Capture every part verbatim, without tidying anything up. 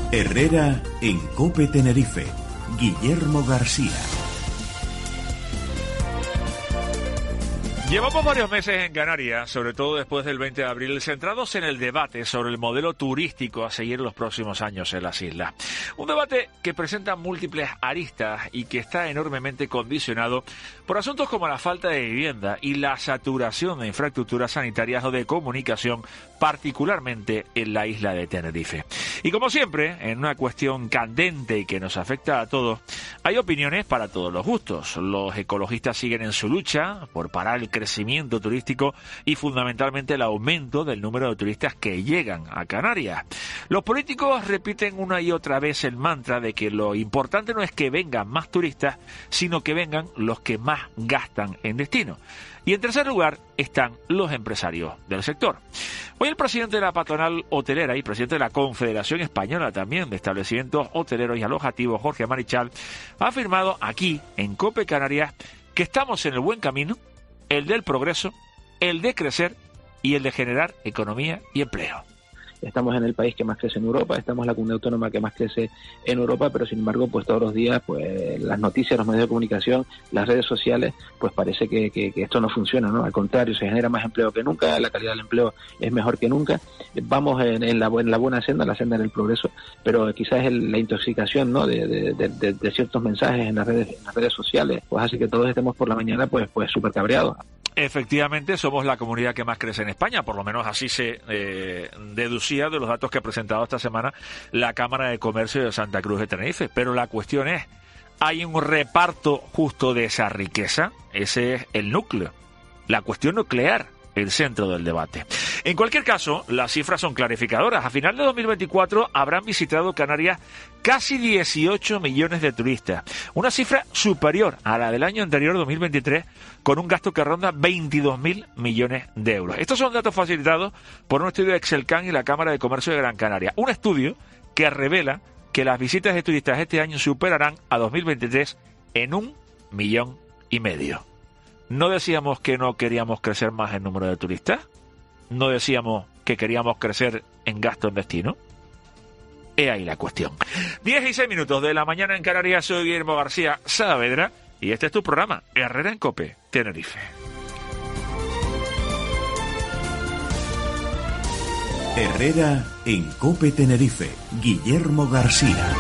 Herrera en COPE Tenerife. Guillermo García. Llevamos varios meses en Canarias, sobre todo después del veinte de abril, centrados en el debate sobre el modelo turístico a seguir en los próximos años en las islas. Un debate que presenta múltiples aristas y que está enormemente condicionado por asuntos como la falta de vivienda y la saturación de infraestructuras sanitarias o de comunicación, particularmente en la isla de Tenerife. Y como siempre, en una cuestión candente y que nos afecta a todos, hay opiniones para todos los gustos. Los ecologistas siguen en su lucha por parar el crecimiento turístico y fundamentalmente el aumento del número de turistas que llegan a Canarias. Los políticos repiten una y otra vez el mantra de que lo importante no es que vengan más turistas, sino que vengan los que más gastan en destino. Y en tercer lugar están los empresarios del sector. Hoy el presidente de la patronal hotelera y presidente de la Confederación Española también de Establecimientos Hoteleros y Alojativos, Jorge Marichal, ha afirmado aquí en COPE Canarias que estamos en el buen camino, el del progreso, el de crecer y el de generar economía y empleo. Estamos en el país que más crece en Europa, estamos en la comunidad autónoma que más crece en Europa, pero sin embargo, pues todos los días, pues las noticias, los medios de comunicación, las redes sociales, pues parece que, que, que esto no funciona, ¿no? Al contrario, se genera más empleo que nunca, la calidad del empleo es mejor que nunca, vamos en, en, la, en la buena senda, la senda del progreso, pero quizás el, la intoxicación, ¿no? De, de, de, de, de ciertos mensajes en las redes, en las redes sociales, pues hace que todos estemos por la mañana, pues, pues súper cabreados. Efectivamente, somos la comunidad que más crece en España, por lo menos así se eh, deducía de los datos que ha presentado esta semana la Cámara de Comercio de Santa Cruz de Tenerife. Pero la cuestión es, ¿hay un reparto justo de esa riqueza? Ese es el núcleo, la cuestión nuclear, el centro del debate. En cualquier caso, las cifras son clarificadoras. A final de dos mil veinticuatro habrán visitado Canarias casi dieciocho millones de turistas, una cifra superior a la del año anterior, dos mil veintitrés, con un gasto que ronda veintidós mil millones de euros. Estos son datos facilitados por un estudio de Excelcan y la Cámara de Comercio de Gran Canaria. Un estudio que revela que las visitas de turistas este año superarán a dos mil veintitrés en un millón y medio. ¿No decíamos que no queríamos crecer más en número de turistas? ¿No decíamos que queríamos crecer en gasto en destino? He ahí la cuestión. diez y seis minutos de la mañana en Canarias. Soy Guillermo García Saavedra y este es tu programa, Herrera en COPE, Tenerife. Herrera en COPE Tenerife. Guillermo García.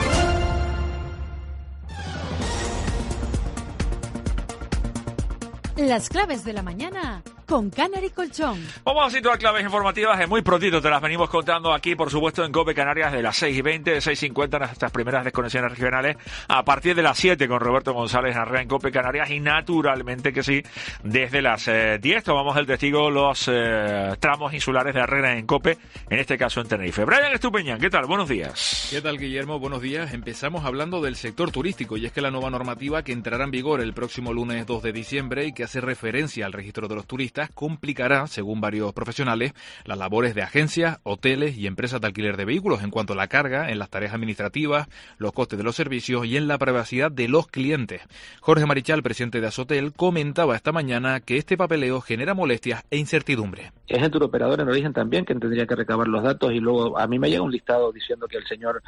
Las claves de la mañana con Canary Colchón. Vamos a situar claves informativas en muy prontito, te las venimos contando aquí, por supuesto, en COPE Canarias de las seis y veinte, de seis y cincuenta, nuestras primeras desconexiones regionales, a partir de las siete con Roberto González Arrea en COPE Canarias y naturalmente que sí, desde las eh, diez tomamos el testigo los eh, tramos insulares de Herrera en COPE, en este caso en Tenerife. Brian Estupiñán, ¿qué tal? Buenos días. ¿Qué tal, Guillermo? Buenos días. Empezamos hablando del sector turístico y es que la nueva normativa que entrará en vigor el próximo lunes dos de diciembre y que hace referencia al registro de los turistas complicará, según varios profesionales, las labores de agencias, hoteles y empresas de alquiler de vehículos en cuanto a la carga en las tareas administrativas, los costes de los servicios y en la privacidad de los clientes. Jorge Marichal, presidente de Asotel, comentaba esta mañana que este papeleo genera molestias e incertidumbre. Es el turoperador en origen también quien tendría que recabar los datos y luego a mí me llega un listado diciendo que el señor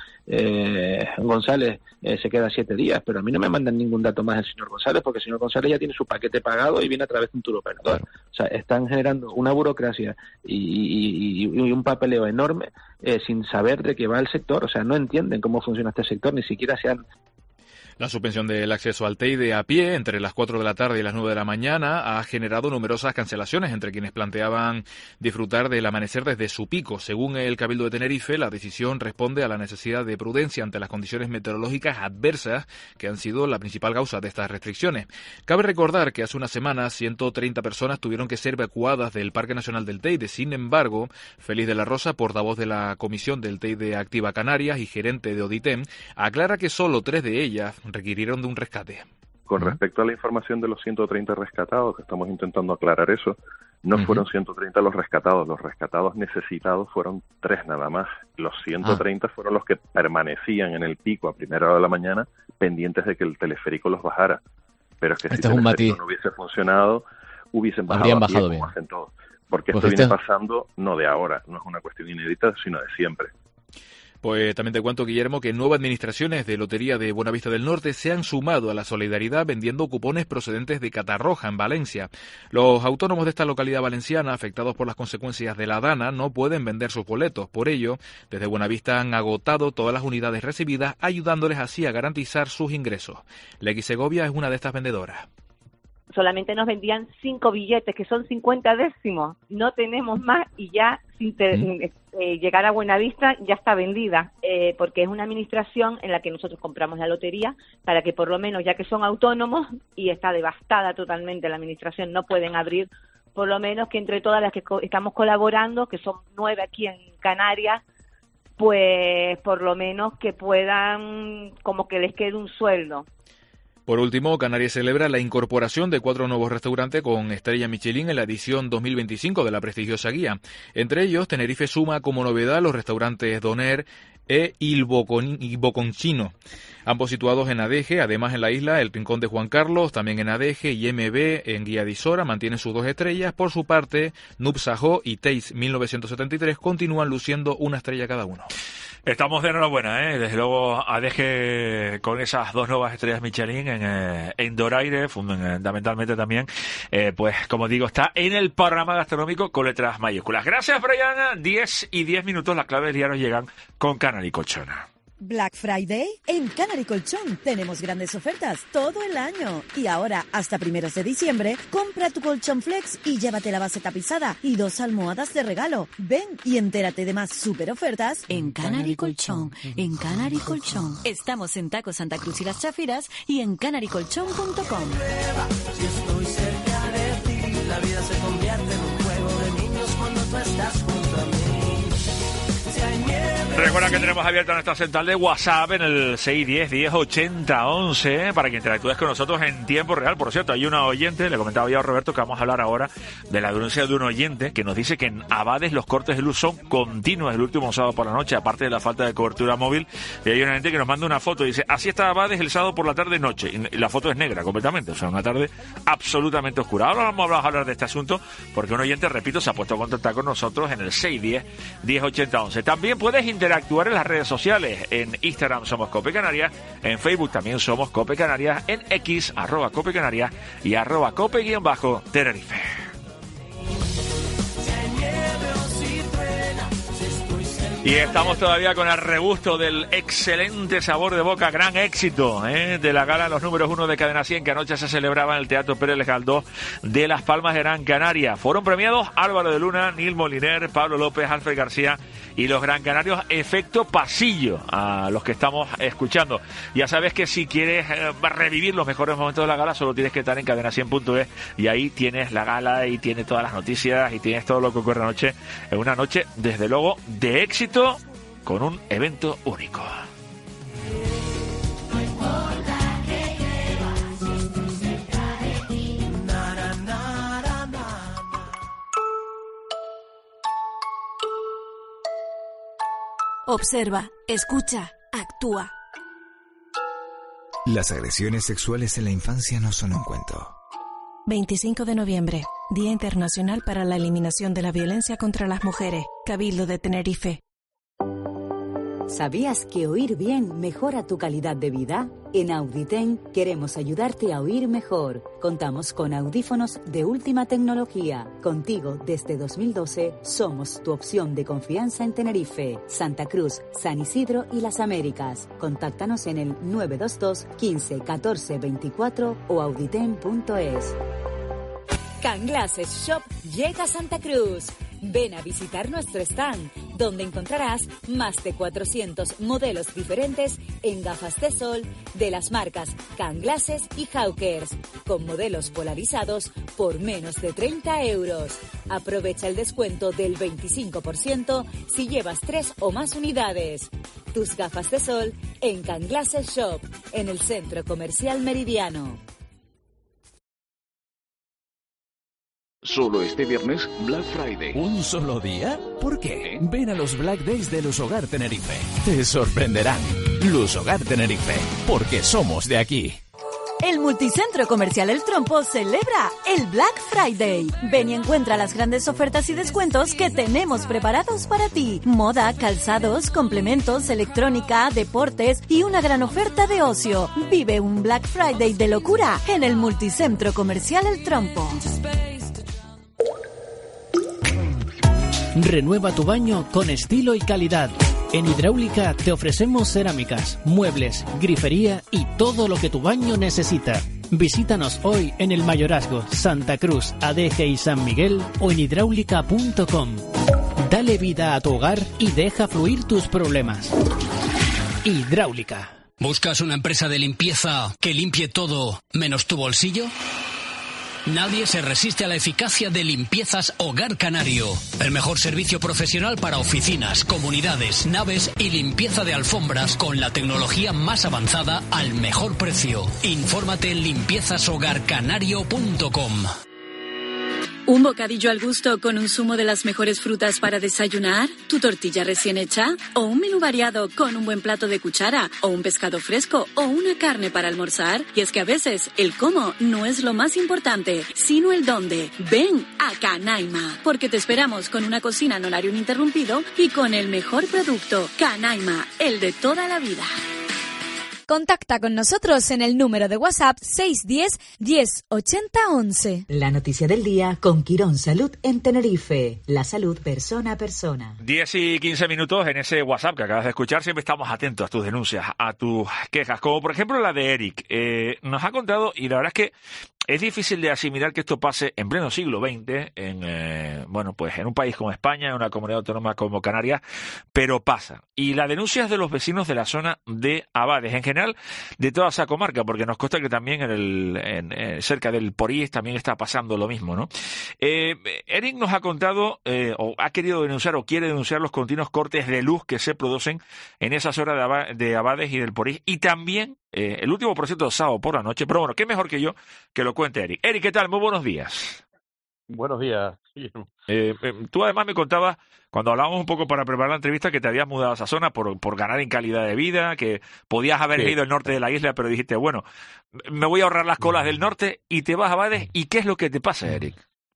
eh, González eh, se queda siete días, pero a mí no me mandan ningún dato más el señor González porque el señor González ya tuviera su paquete pagado y viene a través de un turoperador. Claro. O sea, están generando una burocracia y, y, y un papeleo enorme eh, sin saber de qué va el sector. O sea, no entienden cómo funciona este sector, ni siquiera se han... La suspensión del acceso al Teide a pie entre las cuatro de la tarde y las nueve de la mañana ha generado numerosas cancelaciones entre quienes planteaban disfrutar del amanecer desde su pico. Según el Cabildo de Tenerife, la decisión responde a la necesidad de prudencia ante las condiciones meteorológicas adversas que han sido la principal causa de estas restricciones. Cabe recordar que hace unas semanas ciento treinta personas tuvieron que ser evacuadas del Parque Nacional del Teide. Sin embargo, Félix de la Rosa, portavoz de la Comisión del Teide Activa Canarias y gerente de Auditem, aclara que solo tres de ellas requirieron de un rescate. Con respecto a la información de los ciento treinta rescatados, que estamos intentando aclarar eso, no uh-huh. fueron ciento treinta los rescatados, los rescatados necesitados fueron tres nada más. Los ciento treinta ah. fueron los que permanecían en el pico a primera hora de la mañana pendientes de que el teleférico los bajara. Pero es que este si el teleférico no hubiese funcionado, hubiesen bajado, Habrían a pie, bajado como bien. hacen todos. Porque pues esto este... viene pasando no de ahora, no es una cuestión inédita, sino de siempre. Pues también te cuento, Guillermo, que nuevas administraciones de Lotería de Buenavista del Norte se han sumado a la solidaridad vendiendo cupones procedentes de Catarroja, en Valencia. Los autónomos de esta localidad valenciana, afectados por las consecuencias de la Dana, no pueden vender sus boletos. Por ello, desde Buenavista han agotado todas las unidades recibidas, ayudándoles así a garantizar sus ingresos. Lequi Segovia es una de estas vendedoras. Solamente nos vendían cinco billetes, que son cincuenta décimos. No tenemos más y ya sin te, ¿Mm? eh, llegar a Buenavista ya está vendida, eh, porque es una administración en la que nosotros compramos la lotería para que por lo menos, ya que son autónomos y está devastada totalmente la administración, no pueden abrir, por lo menos que entre todas las que co- estamos colaborando, que son nueve aquí en Canarias, pues por lo menos que puedan, como que les quede un sueldo. Por último, Canarias celebra la incorporación de cuatro nuevos restaurantes con estrella Michelin en la edición dos mil veinticinco de la prestigiosa guía. Entre ellos, Tenerife suma como novedad los restaurantes Doner e Il Boconcino, ambos situados en Adeje. Además, en la isla, el Rincón de Juan Carlos, también en Adeje, y M B en Guía de Isora mantienen sus dos estrellas. Por su parte, Nub Sajó y Taste mil novecientos setenta y tres continúan luciendo una estrella cada uno. Estamos de enhorabuena, ¿eh? Desde luego, Adeje con esas dos nuevas estrellas Michelin en, eh, en Doraire, fundamentalmente también, eh, pues como digo, está en el panorama gastronómico con letras mayúsculas. Gracias, Brian. diez y diez minutos, las claves del día nos llegan con Canary Colchón. Black Friday en Canary Colchón. Tenemos grandes ofertas todo el año. Y ahora, hasta primeros de diciembre, compra tu colchón flex y llévate la base tapizada y dos almohadas de regalo. Ven y entérate de más super ofertas en Canary Colchón. En Canary Colchón. Estamos en Taco Santa Cruz y Las Chafiras y en canary colchón punto com. Si estoy cerca de ti, la vida se convierte en un juego de niños cuando tú estás junto a mí. Recuerda que tenemos abierta nuestra central de WhatsApp en el seis uno cero, diez, ochenta, once para que interactúes con nosotros en tiempo real. Por cierto, hay una oyente, le comentaba ya a Roberto que vamos a hablar ahora de la denuncia de un oyente que nos dice que en Abades los cortes de luz son continuos el último sábado por la noche, aparte de la falta de cobertura móvil. Y hay una gente que nos manda una foto y dice, así está Abades el sábado por la tarde-noche. Y la foto es negra completamente, o sea, una tarde absolutamente oscura. Ahora vamos a hablar de este asunto porque un oyente, repito, se ha puesto a contactar con nosotros en el seis uno cero, diez, ochenta, once. También puedes interactuar en las redes sociales. En Instagram somos Cope Canarias, en Facebook también somos Cope Canarias, en X, arroba Cope Canarias y arroba Cope guión bajo Tenerife. Y estamos todavía con el regusto del excelente sabor de boca, gran éxito ¿eh? de la gala Los Números Uno de Cadena cien, que anoche se celebraba en el Teatro Pérez Galdós de Las Palmas de Gran Canaria. Fueron premiados Álvaro de Luna, Nil Moliner, Pablo López, Alfred García y los Gran Canarios Efecto Pasillo, a los que estamos escuchando. Ya sabes que si quieres eh, revivir los mejores momentos de la gala, solo tienes que estar en cadena cien punto es y ahí tienes la gala y tienes todas las noticias y tienes todo lo que ocurre anoche. En una noche, desde luego, de éxito, con un evento único. Observa, escucha, actúa. Las agresiones sexuales en la infancia no son un cuento. veinticinco de noviembre, Día Internacional para la Eliminación de la Violencia contra las Mujeres, Cabildo de Tenerife. ¿Sabías que oír bien mejora tu calidad de vida? En Auditen queremos ayudarte a oír mejor. Contamos con audífonos de última tecnología. Contigo desde dos mil doce somos tu opción de confianza en Tenerife, Santa Cruz, San Isidro y Las Américas. Contáctanos en el nueve dos dos, quince, catorce, veinticuatro o auditen punto es. Canglases Shop llega a Santa Cruz. Ven a visitar nuestro stand, donde encontrarás más de cuatrocientos modelos diferentes en gafas de sol de las marcas Canglases y Hawkers, con modelos polarizados por menos de treinta euros. Aprovecha el descuento del veinticinco por ciento si llevas tres o más unidades. Tus gafas de sol en Canglases Shop, en el Centro Comercial Meridiano. Solo este viernes, Black Friday. ¿Un solo día? ¿Por qué? Ven a los Black Days de Luz Hogar Tenerife. Te sorprenderán. Luz Hogar Tenerife, porque somos de aquí. El Multicentro Comercial El Trompo celebra el Black Friday. Ven y encuentra las grandes ofertas y descuentos que tenemos preparados para ti. Moda, calzados, complementos, electrónica, deportes y una gran oferta de ocio. Vive un Black Friday de locura en el Multicentro Comercial El Trompo. Renueva tu baño con estilo y calidad. En Hidráulica te ofrecemos cerámicas, muebles, grifería y todo lo que tu baño necesita. Visítanos hoy en el Mayorazgo, Santa Cruz, Adeje y San Miguel o en hidráulica punto com. Dale vida a tu hogar y deja fluir tus problemas. Hidráulica. ¿Buscas una empresa de limpieza que limpie todo menos tu bolsillo? Nadie se resiste a la eficacia de Limpiezas Hogar Canario. El mejor servicio profesional para oficinas, comunidades, naves y limpieza de alfombras con la tecnología más avanzada al mejor precio. Infórmate en limpiezas hogar canario punto com. ¿Un bocadillo al gusto con un zumo de las mejores frutas para desayunar? ¿Tu tortilla recién hecha? ¿O un menú variado con un buen plato de cuchara? ¿O un pescado fresco? ¿O una carne para almorzar? Y es que a veces el cómo no es lo más importante, sino el dónde. Ven a Canaima, porque te esperamos con una cocina en horario ininterrumpido y con el mejor producto. Canaima, el de toda la vida. Contacta con nosotros en el número de WhatsApp seis uno cero, diez, ochenta, once. La noticia del día con Quirón Salud en Tenerife. La salud persona a persona. diez y quince minutos en ese WhatsApp que acabas de escuchar. Siempre estamos atentos a tus denuncias, a tus quejas, como por ejemplo la de Eric. Eh, nos ha contado, y la verdad es que es difícil de asimilar que esto pase en pleno siglo veinte, en eh, bueno, pues en un país como España, en una comunidad autónoma como Canarias, pero pasa. Y la denuncia es de los vecinos de la zona de Abades, en general de toda esa comarca, porque nos consta que también en el en, en, cerca del Porís también está pasando lo mismo, ¿no? Eh, Eric nos ha contado, eh, o ha querido denunciar, o quiere denunciar los continuos cortes de luz que se producen en esa zona de, Ab- de Abades y del Porís, y también Eh, el último, por cierto, sábado por la noche, pero bueno, qué mejor que yo que lo cuente Eric. Eric, ¿qué tal? Muy buenos días. Buenos días. Sí. Eh, eh, tú además me contabas, cuando hablábamos un poco para preparar la entrevista, que te habías mudado a esa zona por, por ganar en calidad de vida, que podías haber Sí. ido al norte de la isla, pero dijiste, bueno, me voy a ahorrar las colas del norte y te vas a Abades. ¿Y qué es lo que te pasa, Eric?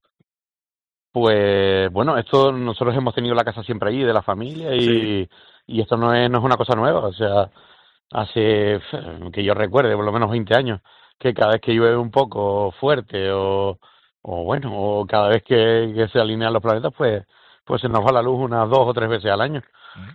Pues bueno, esto nosotros hemos tenido la casa siempre allí de la familia y, Sí. y esto no es, no es una cosa nueva, o sea, hace que yo recuerde por lo menos veinte años que cada vez que llueve un poco fuerte o, o bueno, o cada vez que, que se alinean los planetas, pues pues se nos va la luz unas dos o tres veces al año,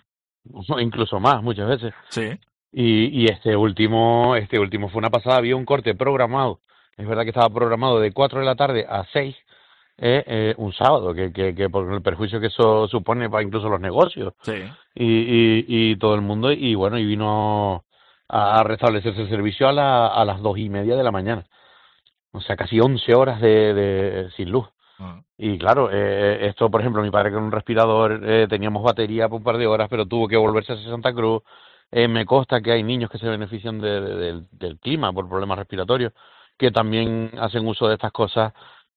o incluso más muchas veces. Sí. Y, y este último este último fue una pasada, había un corte programado, es verdad que estaba programado de cuatro de la tarde a seis, eh, eh, un sábado, que, que, que por el perjuicio que eso supone para incluso los negocios Sí. y, y, y todo el mundo, y bueno, y vino a restablecerse el servicio a, la, a las dos y media de la mañana, o sea, casi once horas de, de sin luz. Uh-huh. Y claro, eh, esto, por ejemplo, mi padre con un respirador, eh, teníamos batería por un par de horas, pero tuvo que volverse a Santa Cruz. Eh, me consta que hay niños que se benefician de, de, del, del clima por problemas respiratorios, que también hacen uso de estas cosas.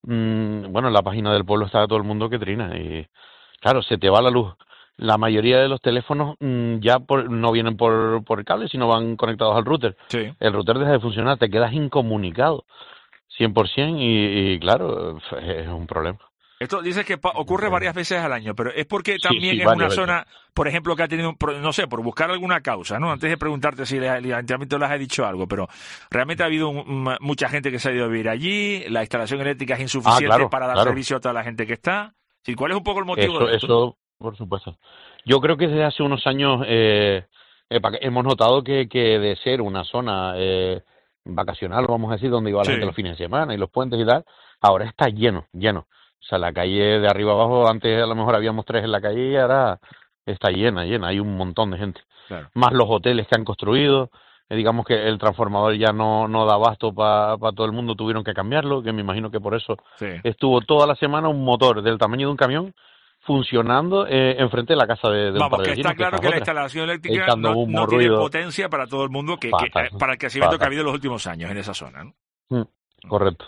Mm, bueno, en la página del pueblo está todo el mundo que trina y claro, se te va la luz. La mayoría de los teléfonos mm, ya por, no vienen por, por el cable, sino van conectados al router. Sí. El router deja de funcionar, te quedas incomunicado cien por ciento y, y claro, es un problema. Esto dices que pa- ocurre varias veces al año, pero es porque Sí, también sí, es varias una veces. zona, por ejemplo, que ha tenido, un pro- no sé, por buscar alguna causa, ¿no? Antes de preguntarte si el ayuntamiento les ha dicho algo, pero realmente ha habido un- un- mucha gente que se ha ido a vivir allí, la instalación eléctrica es insuficiente Ah, claro, para dar claro. servicio a toda la gente que está. Sí, ¿cuál es un poco el motivo Eso, de esto? eso, por supuesto. Yo creo que desde hace unos años eh, eh, pa- hemos notado que, que de ser una zona eh, vacacional, vamos a decir, donde iba la Sí. gente los fines de semana y los puentes y tal, ahora está lleno, lleno. O sea, la calle de arriba abajo, antes a lo mejor habíamos tres en la calle y ahora está llena, llena, hay un montón de gente. Claro. Más los hoteles que han construido, eh, digamos que el transformador ya no, no da abasto para todo el mundo, tuvieron que cambiarlo, que me imagino que por eso Sí. estuvo toda la semana un motor del tamaño de un camión funcionando eh, enfrente de la casa de, de un Vamos, par de que vecinos, está claro esa que es la otra. instalación eléctrica Echando no, humo, no tiene ruido. potencia para todo el mundo, que, que, Fatal, eh, para el crecimiento que ha fatal. habido en los últimos años en esa zona, ¿no? Mm, correcto.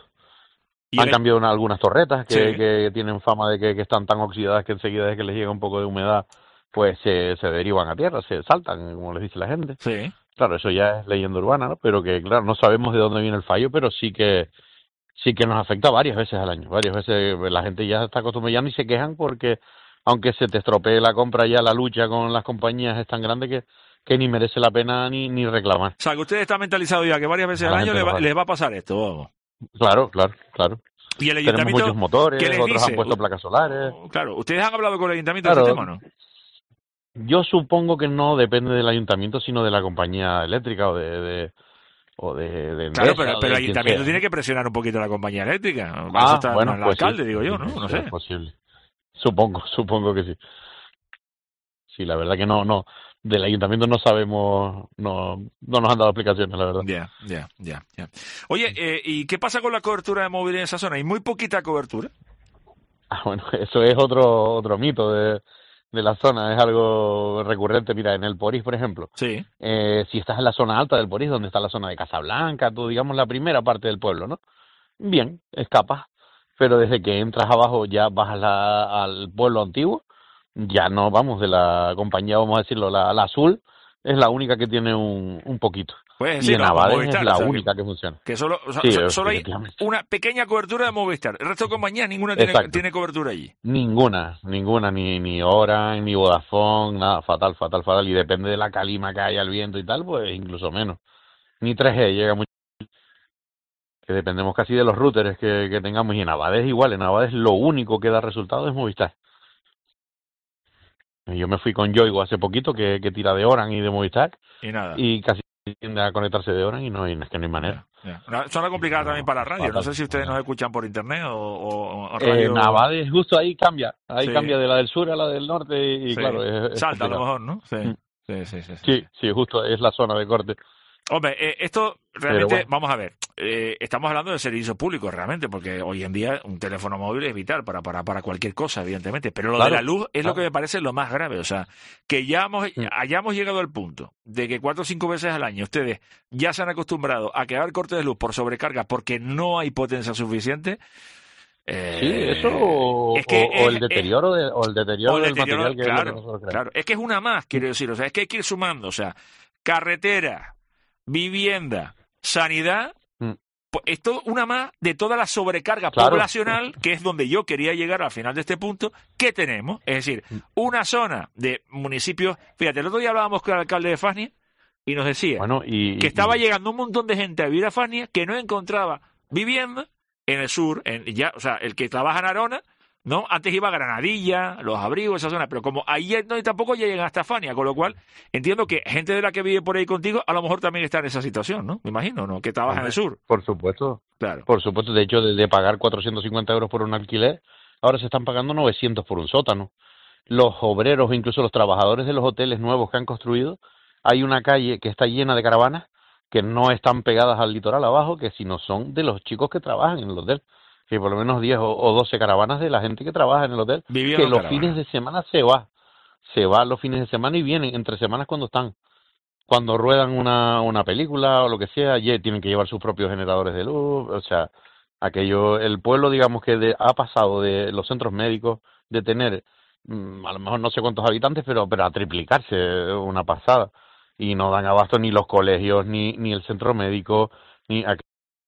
Y Han el- cambiado una- algunas torretas que, Sí. que tienen fama de que, que están tan oxidadas que enseguida de que les llega un poco de humedad, pues se, se derivan a tierra, se saltan, como les dice la gente. Sí. Claro, eso ya es leyenda urbana, ¿no? Pero que, claro, no sabemos de dónde viene el fallo, pero sí que sí que nos afecta varias veces al año. Varias veces la gente ya está acostumbrada, ya ni se quejan porque aunque se te estropee la compra, ya la lucha con las compañías es tan grande que, que ni merece la pena ni, ni reclamar. O sea, que usted está mentalizado ya que varias veces al año le va, les va a pasar esto, vamos. Claro, claro, claro. Y el Tenemos ayuntamiento, muchos motores, ¿qué les otros dice? han puesto placas solares. Claro, ¿ustedes han hablado con el ayuntamiento Claro. de este tema, no? Yo supongo que no depende del ayuntamiento, sino de la compañía eléctrica o de... de o de, de Claro, Endesa, pero, o pero de el quien ayuntamiento sea. tiene que presionar un poquito a la compañía eléctrica. Para Ah, eso está bueno, el pues sí. alcalde, digo yo, ¿no? No sé. Es posible. Supongo, supongo que sí. Sí, la verdad que no, no, del ayuntamiento no sabemos, no, no nos han dado explicaciones, la verdad. Ya, ya, ya, ya. Oye, eh, ¿y qué pasa con la cobertura de móvil en esa zona? ¿Hay muy poquita cobertura? Ah, bueno, eso es otro otro mito de, de la zona, es algo recurrente. Mira, en el Porís, por ejemplo, sí. eh, si estás en la zona alta del Porís, donde está la zona de Casablanca, tú, digamos, la primera parte del pueblo, ¿no? Bien, escapas, pero desde que entras abajo ya bajas la, al pueblo antiguo, ya no, vamos, de la compañía, vamos a decirlo, la, la azul, es la única que tiene un, un poquito. Pues, y sí, en no, Abades Movistar, es la o sea, única que, que funciona. Que solo, o sea, Sí, so- solo hay efectivamente. una pequeña cobertura de Movistar. El resto de compañías, ninguna tiene, Exacto. tiene cobertura allí. Ninguna, ninguna, ni ni Orange, ni Vodafone, nada, fatal, fatal, fatal. Y depende de la calima que haya, el viento y tal, pues incluso menos. Ni tres G llega mucho. Que dependemos casi de los routers que, que tengamos. Y en Abades igual, en Abades lo único que da resultado es Movistar. Yo me fui con Yoigo hace poquito, que, que tira de Orange y de Movistar, Y nada. y casi tiende a conectarse de Orange y no, y es que no hay manera. Ya. Una zona complicada No, también para la radio. No fatal. sé si ustedes nos escuchan por internet o, o, o Eh, radio. en Abades justo ahí cambia, ahí Sí. cambia de la del sur a la del norte y, y Sí. claro, es, es Salta a lo complicado. mejor, ¿no? Sí. Mm. Sí, sí, sí, sí. Sí, sí, justo es la zona de corte. Hombre, eh, esto realmente, bueno. vamos a ver, eh, estamos hablando de servicios públicos realmente, porque hoy en día un teléfono móvil es vital para, para, para cualquier cosa, evidentemente, pero lo Claro, de la luz es claro. lo que me parece lo más grave, o sea, que ya hemos, Mm. hayamos llegado al punto de que cuatro o cinco veces al año ustedes ya se han acostumbrado a quedar cortes de luz por sobrecarga porque no hay potencia suficiente. Eh, Sí, eso o, es que o- o es- el deterioro de, o el deterioro o el del deterioro, material que es lo claro, que nosotros creamos. claro. Es que es una más, quiero decir. O sea, es que hay que ir sumando. O sea, carretera, vivienda, sanidad. Mm. Pues esto una más de toda la sobrecarga Claro. poblacional, que es donde yo quería llegar al final de este punto, que tenemos. Es decir, una zona de municipios. Fíjate, el otro día hablábamos con el alcalde de Fania y nos decía Bueno, y, que estaba y- llegando un montón de gente a vivir a Fania que no encontraba vivienda en el sur, en ya, o sea, el que trabaja en Arona, ¿no? Antes iba a Granadilla, Los Abrigos, esa zona, pero como ahí ya no, y tampoco ya llegan hasta Fania, con lo cual entiendo que gente de la que vive por ahí contigo a lo mejor también está en esa situación, ¿no? Me imagino, ¿no? Que trabaja en el sur. Por supuesto. Claro. Por supuesto, de hecho, de, de pagar cuatrocientos cincuenta euros por un alquiler, ahora se están pagando novecientos por un sótano. Los obreros, incluso los trabajadores de los hoteles nuevos que han construido, hay una calle que está llena de caravanas que no están pegadas al litoral abajo, que sino son de los chicos que trabajan en el hotel. Que por lo menos diez o, o doce caravanas de la gente que trabaja en el hotel, Viviendo que los caravana. fines de semana se va. Se va los fines de semana y vienen entre semanas cuando están. Cuando ruedan una, una película o lo que sea, ye- tienen que llevar sus propios generadores de luz. O sea, aquello, el pueblo, digamos que de- ha pasado de los centros médicos de tener, mm, a lo mejor no sé cuántos habitantes, pero, pero a triplicarse, una pasada. Y no dan abasto ni los colegios, ni, ni el centro médico, ni... aqu-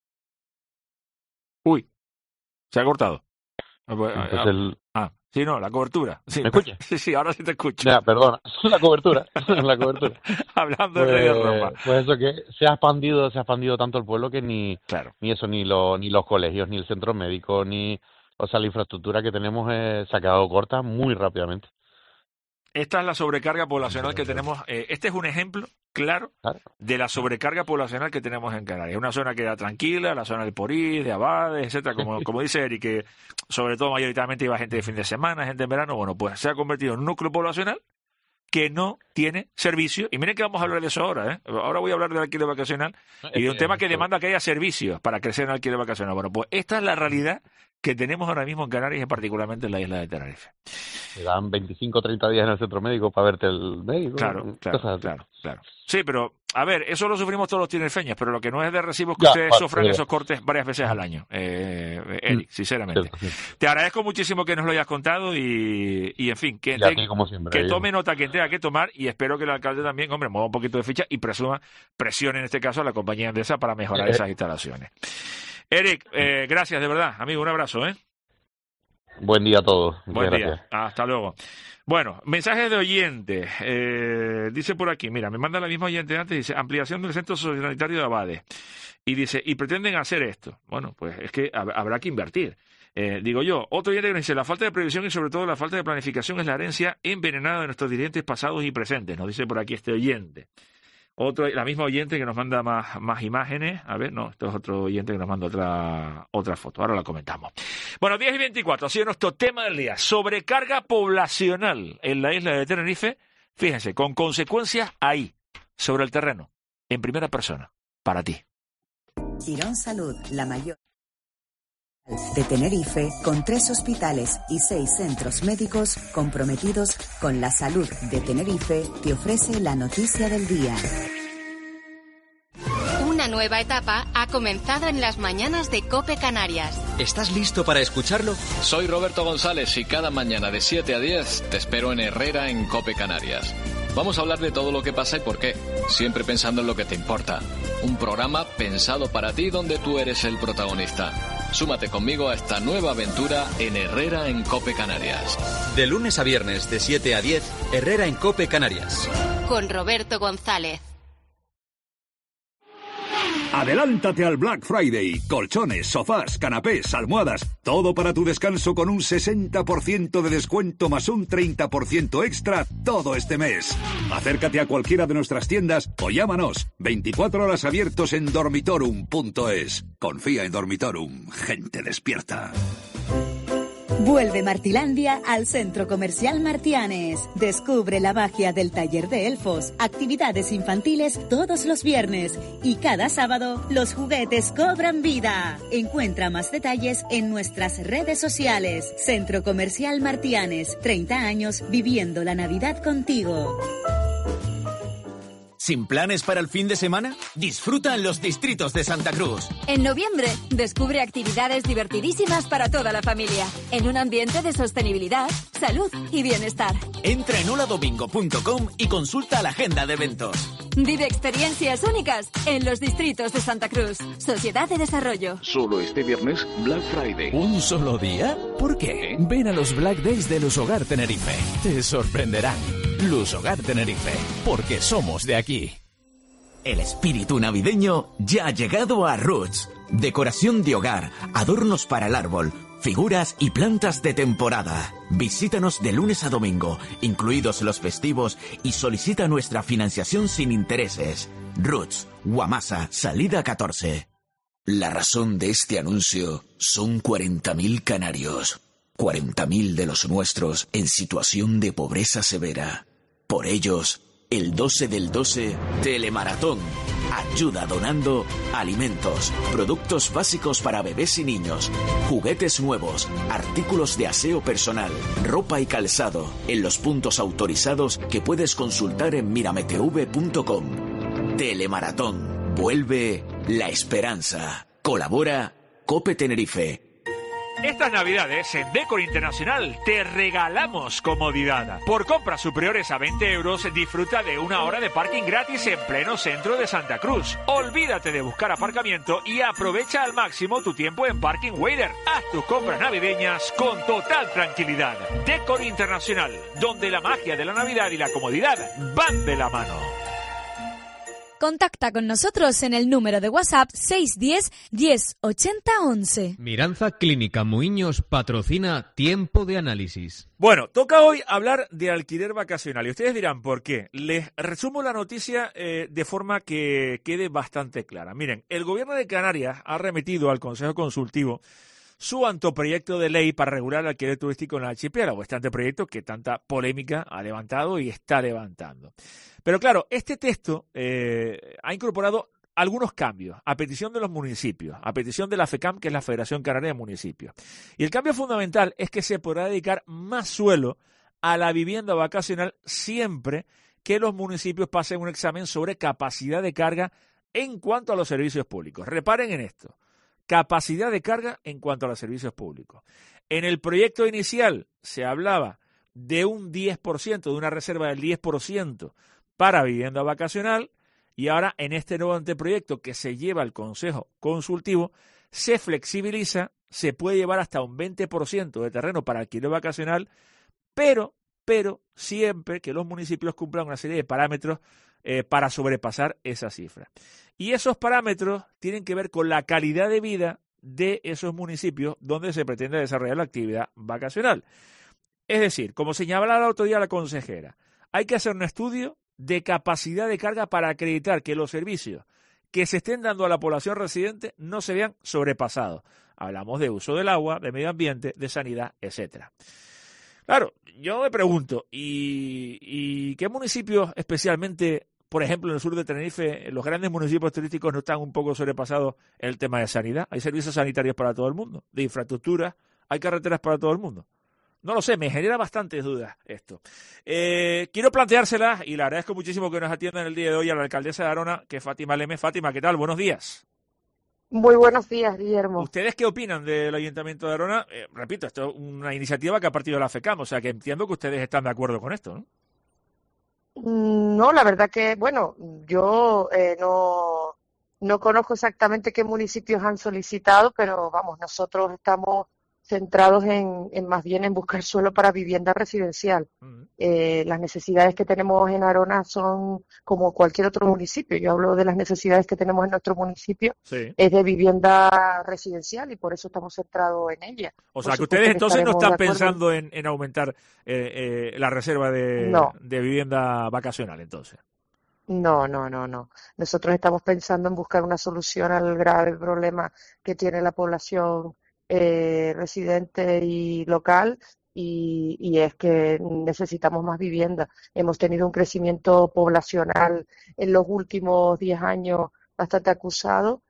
Uy, se ha cortado. Ah, pues, ah, Entonces ah, el- ah, sí, no, la cobertura. Sí. ¿Me escuchas? Sí, sí, ahora sí te escucho. Ya, perdona, la cobertura, la cobertura. Hablando de Radio Roma. Pues, pues eso que se ha expandido, se ha expandido tanto el pueblo que ni, Claro. ni eso, ni lo, ni los colegios, ni el centro médico, ni, o sea, la infraestructura que tenemos eh, se ha quedado corta muy rápidamente. Esta es la sobrecarga poblacional que tenemos. eh, este es un ejemplo claro Claro. de la sobrecarga poblacional que tenemos en Canarias. Una zona que era tranquila, la zona del Porís, de Abades, etcétera. Como, como dice Eric, que sobre todo mayoritariamente iba gente de fin de semana, gente en verano. Bueno, pues se ha convertido en un núcleo poblacional que no tiene servicio. Y miren que vamos a hablar de eso ahora, ¿eh? Ahora voy a hablar del alquiler vacacional y de un tema que demanda que haya servicios para crecer en el alquiler vacacional. Bueno, pues esta es la realidad que tenemos ahora mismo en Canarias y particularmente en la isla de Tenerife. Te dan veinticinco o treinta días en el centro médico para verte el médico. Claro, claro, cosas así. claro, claro. Sí, pero a ver, eso lo sufrimos todos los tinerfeños, pero lo que no es de recibo es que Ya, ustedes vale, sufran vale. esos cortes varias veces al año, eh, Eric, sinceramente. Cierto, cierto. Te agradezco muchísimo que nos lo hayas contado y, y en fin, que, Y a te- ti, como siempre, que Guillermo. tome nota quien tenga que tomar y espero que el alcalde también, hombre, mueva un poquito de ficha y presuma, presione en este caso a la compañía Endesa para mejorar Eh, esas instalaciones. Eric, eh, gracias de verdad, amigo, un abrazo, ¿eh? Buen día a todos. Muchas Buen gracias. día. Hasta luego. Bueno, mensajes de oyentes. Eh, dice por aquí, mira, me manda la misma oyente antes, dice, ampliación del centro sociosanitario de Abade. Y dice, y pretenden hacer esto. Bueno, pues es que hab- habrá que invertir. Eh, digo yo, otro oyente que nos dice, la falta de previsión y sobre todo la falta de planificación es la herencia envenenada de nuestros dirigentes pasados y presentes, nos dice por aquí este oyente. Otro, la misma oyente que nos manda más, más imágenes. A ver, no, esto es otro oyente que nos manda otra, otra foto. Ahora la comentamos. Bueno, diez y veinticuatro, ha sido nuestro tema del día. Sobrecarga poblacional en la isla de Tenerife. Fíjense, con consecuencias ahí, sobre el terreno, en primera persona, para ti. Quirón Salud, la mayor de Tenerife, con tres hospitales y seis centros médicos comprometidos con la salud de Tenerife, te ofrece la noticia del día. Una nueva etapa ha comenzado en las mañanas de COPE Canarias. ¿Estás listo para escucharlo? Soy Roberto González y cada mañana de siete a diez te espero en Herrera en COPE Canarias. Vamos a hablar de todo lo que pasa y por qué, siempre pensando en lo que te importa. Un programa pensado para ti donde tú eres el protagonista. Súmate conmigo a esta nueva aventura en Herrera en COPE Canarias. De lunes a viernes de siete a diez, Herrera en COPE Canarias. Con Roberto González. Adelántate al Black Friday. Colchones, sofás, canapés, almohadas, todo para tu descanso con un sesenta por ciento de descuento más un treinta por ciento extra todo este mes. Acércate a cualquiera de nuestras tiendas o llámanos. veinticuatro horas abiertos en dormitorum punto es. Confía en Dormitorum, gente despierta. Vuelve Martilandia al Centro Comercial Martianes. Descubre la magia del taller de elfos, actividades infantiles todos los viernes y cada sábado los juguetes cobran vida. Encuentra más detalles en nuestras redes sociales. Centro Comercial Martianes, treinta años viviendo la Navidad contigo. ¿Sin planes para el fin de semana? Disfruta en los distritos de Santa Cruz. En noviembre, descubre actividades divertidísimas para toda la familia, en un ambiente de sostenibilidad, salud y bienestar. Entra en hola domingo punto com y consulta la agenda de eventos. Vive experiencias únicas en los distritos de Santa Cruz. Sociedad de Desarrollo. Solo este viernes, Black Friday. ¿Un solo día? ¿Por qué? Ven a los Black Days de Luz Hogar Tenerife. Te sorprenderán. Luz Hogar Tenerife, porque somos de aquí. El espíritu navideño ya ha llegado a Roots. Decoración de hogar, adornos para el árbol, figuras y plantas de temporada. Visítanos de lunes a domingo, incluidos los festivos, y solicita nuestra financiación sin intereses. Roots, Guamasa, salida catorce. La razón de este anuncio son cuarenta mil canarios. cuarenta mil de los nuestros en situación de pobreza severa. Por ellos, el doce del doce, Telemaratón. Ayuda donando alimentos, productos básicos para bebés y niños, juguetes nuevos, artículos de aseo personal, ropa y calzado, en los puntos autorizados que puedes consultar en mirametv punto com. Telemaratón. Vuelve la esperanza. Colabora COPE Tenerife. Estas navidades en Decor Internacional te regalamos comodidad. Por compras superiores a veinte euros disfruta de una hora de parking gratis en pleno centro de Santa Cruz. Olvídate de buscar aparcamiento y aprovecha al máximo tu tiempo en Parking Wader. Haz tus compras navideñas con total tranquilidad. Decor Internacional, donde la magia de la Navidad y la comodidad van de la mano. Contacta con nosotros en el número de WhatsApp seis uno cero, diez, ochenta, once. Miranza Clínica Muiños patrocina Tiempo de Análisis. Bueno, toca hoy hablar de alquiler vacacional y ustedes dirán por qué. Les resumo la noticia eh, de forma que quede bastante clara. Miren, el gobierno de Canarias ha remitido al Consejo Consultivo su anteproyecto de ley para regular el alquiler turístico en el archipiélago. Este anteproyecto que tanta polémica ha levantado y está levantando. Pero claro, este texto eh, ha incorporado algunos cambios a petición de los municipios, a petición de la FECAM, que es la Federación Canaria de Municipios. Y el cambio fundamental es que se podrá dedicar más suelo a la vivienda vacacional siempre que los municipios pasen un examen sobre capacidad de carga en cuanto a los servicios públicos. Reparen en esto, capacidad de carga en cuanto a los servicios públicos. En el proyecto inicial se hablaba de un diez por ciento, de una reserva del diez por ciento para vivienda vacacional, y ahora en este nuevo anteproyecto que se lleva al Consejo Consultivo se flexibiliza, se puede llevar hasta un veinte por ciento de terreno para alquiler vacacional, pero, pero siempre que los municipios cumplan una serie de parámetros eh, para sobrepasar esa cifra. Y esos parámetros tienen que ver con la calidad de vida de esos municipios donde se pretende desarrollar la actividad vacacional. Es decir, como señalaba la otro día la consejera, hay que hacer un estudio de capacidad de carga para acreditar que los servicios que se estén dando a la población residente no se vean sobrepasados. Hablamos de uso del agua, de medio ambiente, de sanidad, etcétera. Claro, yo me pregunto, ¿y, y qué municipios especialmente, por ejemplo, en el sur de Tenerife, los grandes municipios turísticos no están un poco sobrepasados en el tema de sanidad? Hay servicios sanitarios para todo el mundo, de infraestructura, hay carreteras para todo el mundo. No lo sé, me genera bastantes dudas esto. Eh, quiero planteárselas y le agradezco muchísimo que nos atiendan el día de hoy a la alcaldesa de Arona, que es Fátima Leme. Fátima, ¿qué tal? Buenos días. Muy buenos días, Guillermo. ¿Ustedes qué opinan del Ayuntamiento de Arona? Eh, repito, esto es una iniciativa que ha partido de la FECAM, o sea que entiendo que ustedes están de acuerdo con esto, ¿no? No, la verdad que, bueno, yo eh, no, no conozco exactamente qué municipios han solicitado, pero vamos, nosotros estamos centrados en, en más bien en buscar suelo para vivienda residencial. Uh-huh. Eh, las necesidades que tenemos en Arona son como cualquier otro municipio. Yo hablo de las necesidades que tenemos en nuestro municipio, sí. Es de vivienda residencial y por eso estamos centrados en ella. O sea, que ustedes entonces no están pensando en, en aumentar eh, eh, la reserva de, no. de vivienda vacacional, entonces. No, no, no, no. Nosotros estamos pensando en buscar una solución al grave problema que tiene la población Eh, residente y local y, y es que necesitamos más vivienda. Hemos tenido un crecimiento poblacional en los últimos diez años bastante acusado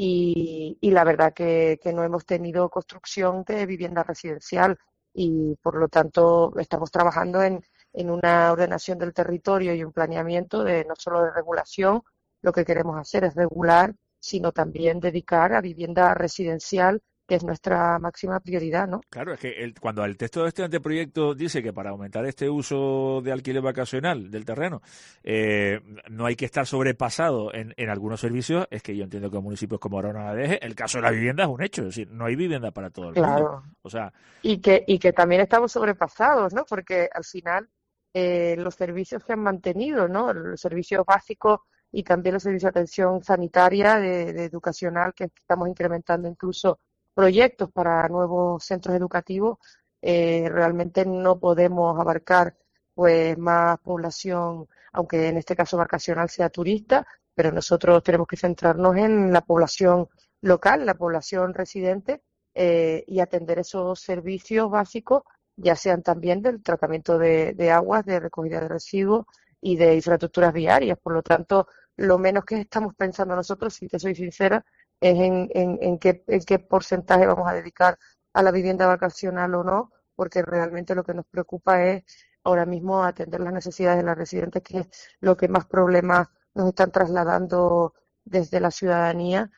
y, y la verdad que, que no hemos tenido construcción de vivienda residencial y por lo tanto estamos trabajando en, en una ordenación del territorio y un planeamiento de no solo de regulación. Lo que queremos hacer es regular, sino también dedicar a vivienda residencial, que es nuestra máxima prioridad, ¿no? Claro, es que el, cuando el texto de este anteproyecto dice que para aumentar este uso de alquiler vacacional del terreno eh, no hay que estar sobrepasado en, en algunos servicios, es que yo entiendo que en municipios como Arona la deje, el caso de la vivienda es un hecho, es decir, no hay vivienda para todo el claro. mundo. O sea, y que y que también estamos sobrepasados, ¿no? Porque al final eh, los servicios se han mantenido, ¿no? Los servicios básicos y también los servicios de atención sanitaria, de, de educacional, que estamos incrementando incluso proyectos para nuevos centros educativos, eh, realmente no podemos abarcar pues más población, aunque en este caso vacacional sea turista, pero nosotros tenemos que centrarnos en la población local, la población residente, eh, y atender esos servicios básicos, ya sean también del tratamiento de, de aguas, de recogida de residuos y de infraestructuras viarias. Por lo tanto, lo menos que estamos pensando nosotros, si te soy sincera, es en, en, en, qué, en qué porcentaje vamos a dedicar a la vivienda vacacional o no, porque realmente lo que nos preocupa es ahora mismo atender las necesidades de las residentes, que es lo que más problemas nos están trasladando desde la ciudadanía.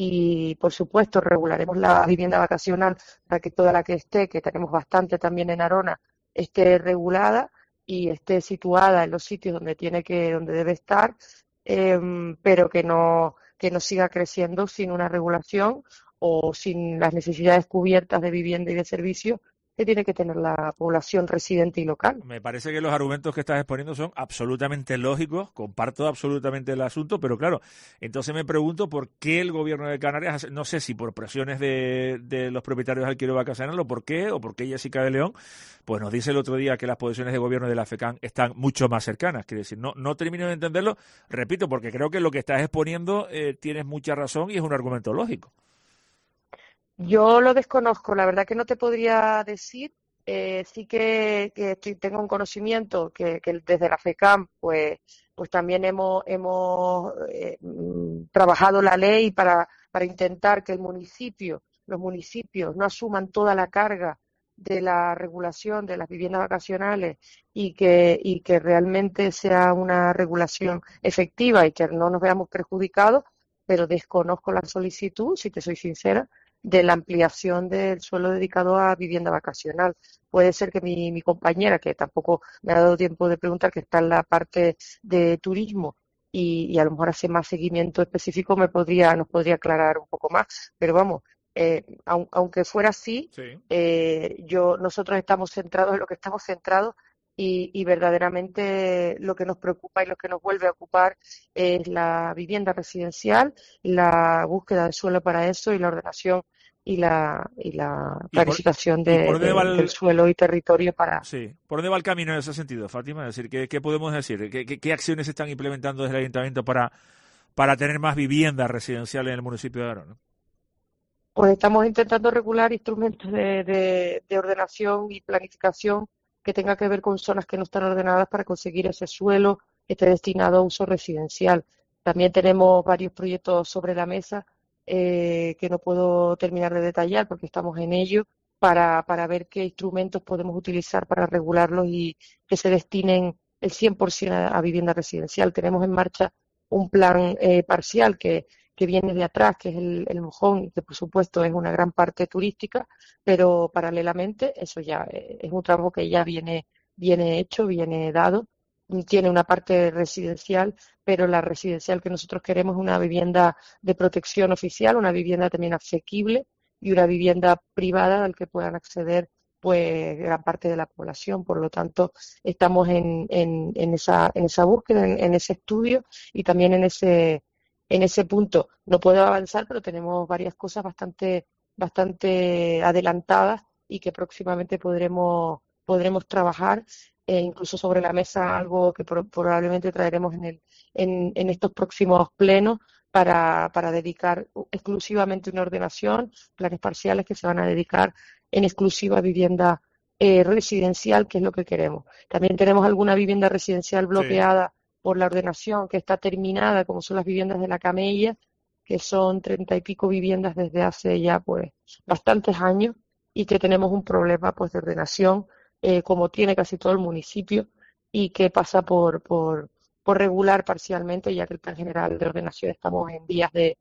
Y, por supuesto, regularemos la vivienda vacacional para que toda la que esté, que tenemos bastante también en Arona, esté regulada y esté situada en los sitios donde tiene que, donde debe estar, eh, pero que no que no siga creciendo sin una regulación o sin las necesidades cubiertas de vivienda y de servicios que tiene que tener la población residente y local. Me parece que los argumentos que estás exponiendo son absolutamente lógicos, comparto absolutamente el asunto, pero claro, entonces me pregunto por qué el gobierno de Canarias, no sé si por presiones de, de los propietarios de alquiler vacacional o por qué, o por qué Jessica de León, pues nos dice el otro día que las posiciones de gobierno de la FECAM están mucho más cercanas. Quiere decir, no, no termino de entenderlo, repito, porque creo que lo que estás exponiendo eh, tienes mucha razón y es un argumento lógico. Yo lo desconozco, la verdad que no te podría decir. Eh, sí que, que estoy, tengo un conocimiento que, que desde la FECAM pues pues también hemos hemos eh, trabajado la ley para para intentar que el municipio los municipios no asuman toda la carga de la regulación de las viviendas vacacionales y que, y que realmente sea una regulación efectiva y que no nos veamos perjudicados, pero desconozco la solicitud, si te soy sincera, de la ampliación del suelo dedicado a vivienda vacacional. Puede ser que mi, mi compañera, que tampoco me ha dado tiempo de preguntar, que está en la parte de turismo y, y a lo mejor hace más seguimiento específico, me podría, nos podría aclarar un poco más. Pero vamos, eh, aun, aunque fuera así, sí. eh, yo nosotros estamos centrados en lo que estamos centrados y, y verdaderamente lo que nos preocupa y lo que nos vuelve a ocupar es la vivienda residencial, la búsqueda de suelo para eso y la ordenación y la y la planificación ¿Y por, de, ¿y por de, el, del suelo y territorio para... Sí, ¿por dónde va el camino en ese sentido, Fátima? Es decir, ¿qué, qué podemos decir? ¿Qué, qué, ¿Qué acciones se están implementando desde el Ayuntamiento para, para tener más viviendas residenciales en el municipio de Arona? Pues estamos intentando regular instrumentos de, de, de ordenación y planificación que tenga que ver con zonas que no están ordenadas para conseguir ese suelo que esté destinado a uso residencial. También tenemos varios proyectos sobre la mesa eh, que no puedo terminar de detallar porque estamos en ello para, para ver qué instrumentos podemos utilizar para regularlos y que se destinen el cien por ciento a, a vivienda residencial. Tenemos en marcha un plan eh, parcial que que viene de atrás, que es el, el Mojón, y que por supuesto es una gran parte turística, pero paralelamente eso ya eh, es un trabajo que ya viene, viene hecho, viene dado, tiene una parte residencial, pero la residencial que nosotros queremos es una vivienda de protección oficial, una vivienda también asequible y una vivienda privada al que puedan acceder pues gran parte de la población. Por lo tanto, estamos en, en, en, esa, en esa búsqueda, en, en ese estudio y también en ese En ese punto no puedo avanzar, pero tenemos varias cosas bastante, bastante adelantadas y que próximamente podremos, podremos trabajar, e incluso sobre la mesa algo que pro, probablemente traeremos en, el, en, en estos próximos plenos para, para dedicar exclusivamente una ordenación, planes parciales que se van a dedicar en exclusiva a vivienda eh, residencial, que es lo que queremos. También tenemos alguna vivienda residencial bloqueada. Sí. Por la ordenación que está terminada, como son las viviendas de la Camella, que son treinta y pico viviendas desde hace ya pues bastantes años y que tenemos un problema pues de ordenación, eh, como tiene casi todo el municipio, y que pasa por, por, por regular parcialmente, ya que el plan general de ordenación estamos en vías de,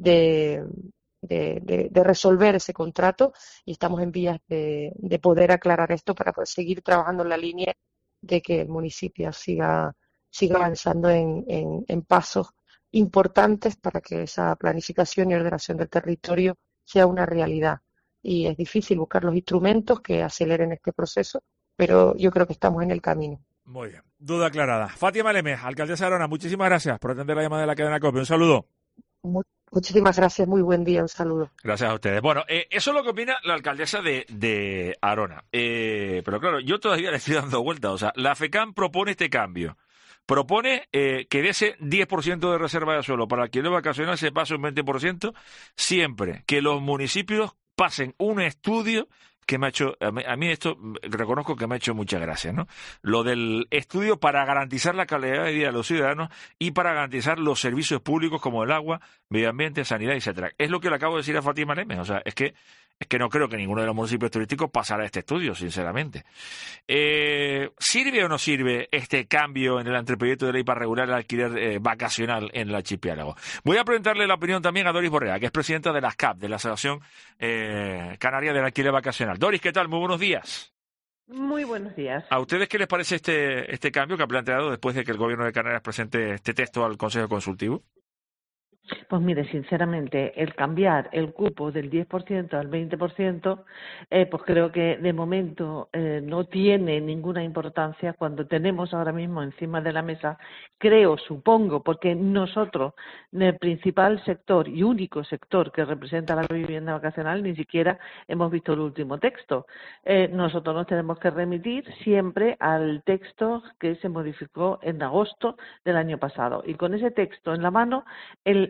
de, de, de, de resolver ese contrato y estamos en vías de, de poder aclarar esto para poder seguir trabajando en la línea de que el municipio siga siga avanzando en, en, en pasos importantes para que esa planificación y ordenación del territorio sea una realidad. Y es difícil buscar los instrumentos que aceleren este proceso, pero yo creo que estamos en el camino. Muy bien, duda aclarada. Fátima Lemes, alcaldesa de Arona, muchísimas gracias por atender la llamada de la cadena COPE. Un saludo. Muchísimas gracias, muy buen día, un saludo. Gracias a ustedes. Bueno, eh, eso es lo que opina la alcaldesa de, de Arona. Eh, pero claro, yo todavía le estoy dando vueltas. O sea, la FECAM propone este cambio. Propone eh, que de ese diez por ciento de reserva de suelo para alquiler vacacional se pase un veinte por ciento siempre que los municipios pasen un estudio que me ha hecho, a mí, a mí esto reconozco que me ha hecho mucha gracia, ¿no? Lo del estudio para garantizar la calidad de vida de los ciudadanos y para garantizar los servicios públicos como el agua, medio ambiente, sanidad, etcétera. Es lo que le acabo de decir a Fátima Lemes, o sea, es que Es que no creo que ninguno de los municipios turísticos pasara este estudio, sinceramente. Eh, ¿Sirve o no sirve este cambio en el anteproyecto de ley para regular el alquiler eh, vacacional en el archipiélago? Voy a preguntarle la opinión también a Doris Borrea, que es presidenta de la ASCAP, de la Asociación eh, Canaria del Alquiler Vacacional. Doris, ¿qué tal? Muy buenos días. Muy buenos días. ¿A ustedes qué les parece este, este cambio que ha planteado después de que el Gobierno de Canarias presente este texto al Consejo Consultivo? Pues mire, sinceramente, el cambiar el cupo del diez por ciento al veinte por ciento, eh, pues creo que de momento eh, no tiene ninguna importancia cuando tenemos ahora mismo encima de la mesa, creo, supongo, porque nosotros, el principal sector y único sector que representa la vivienda vacacional, ni siquiera hemos visto el último texto. Eh, nosotros nos tenemos que remitir siempre al texto que se modificó en agosto del año pasado. Y con ese texto en la mano, el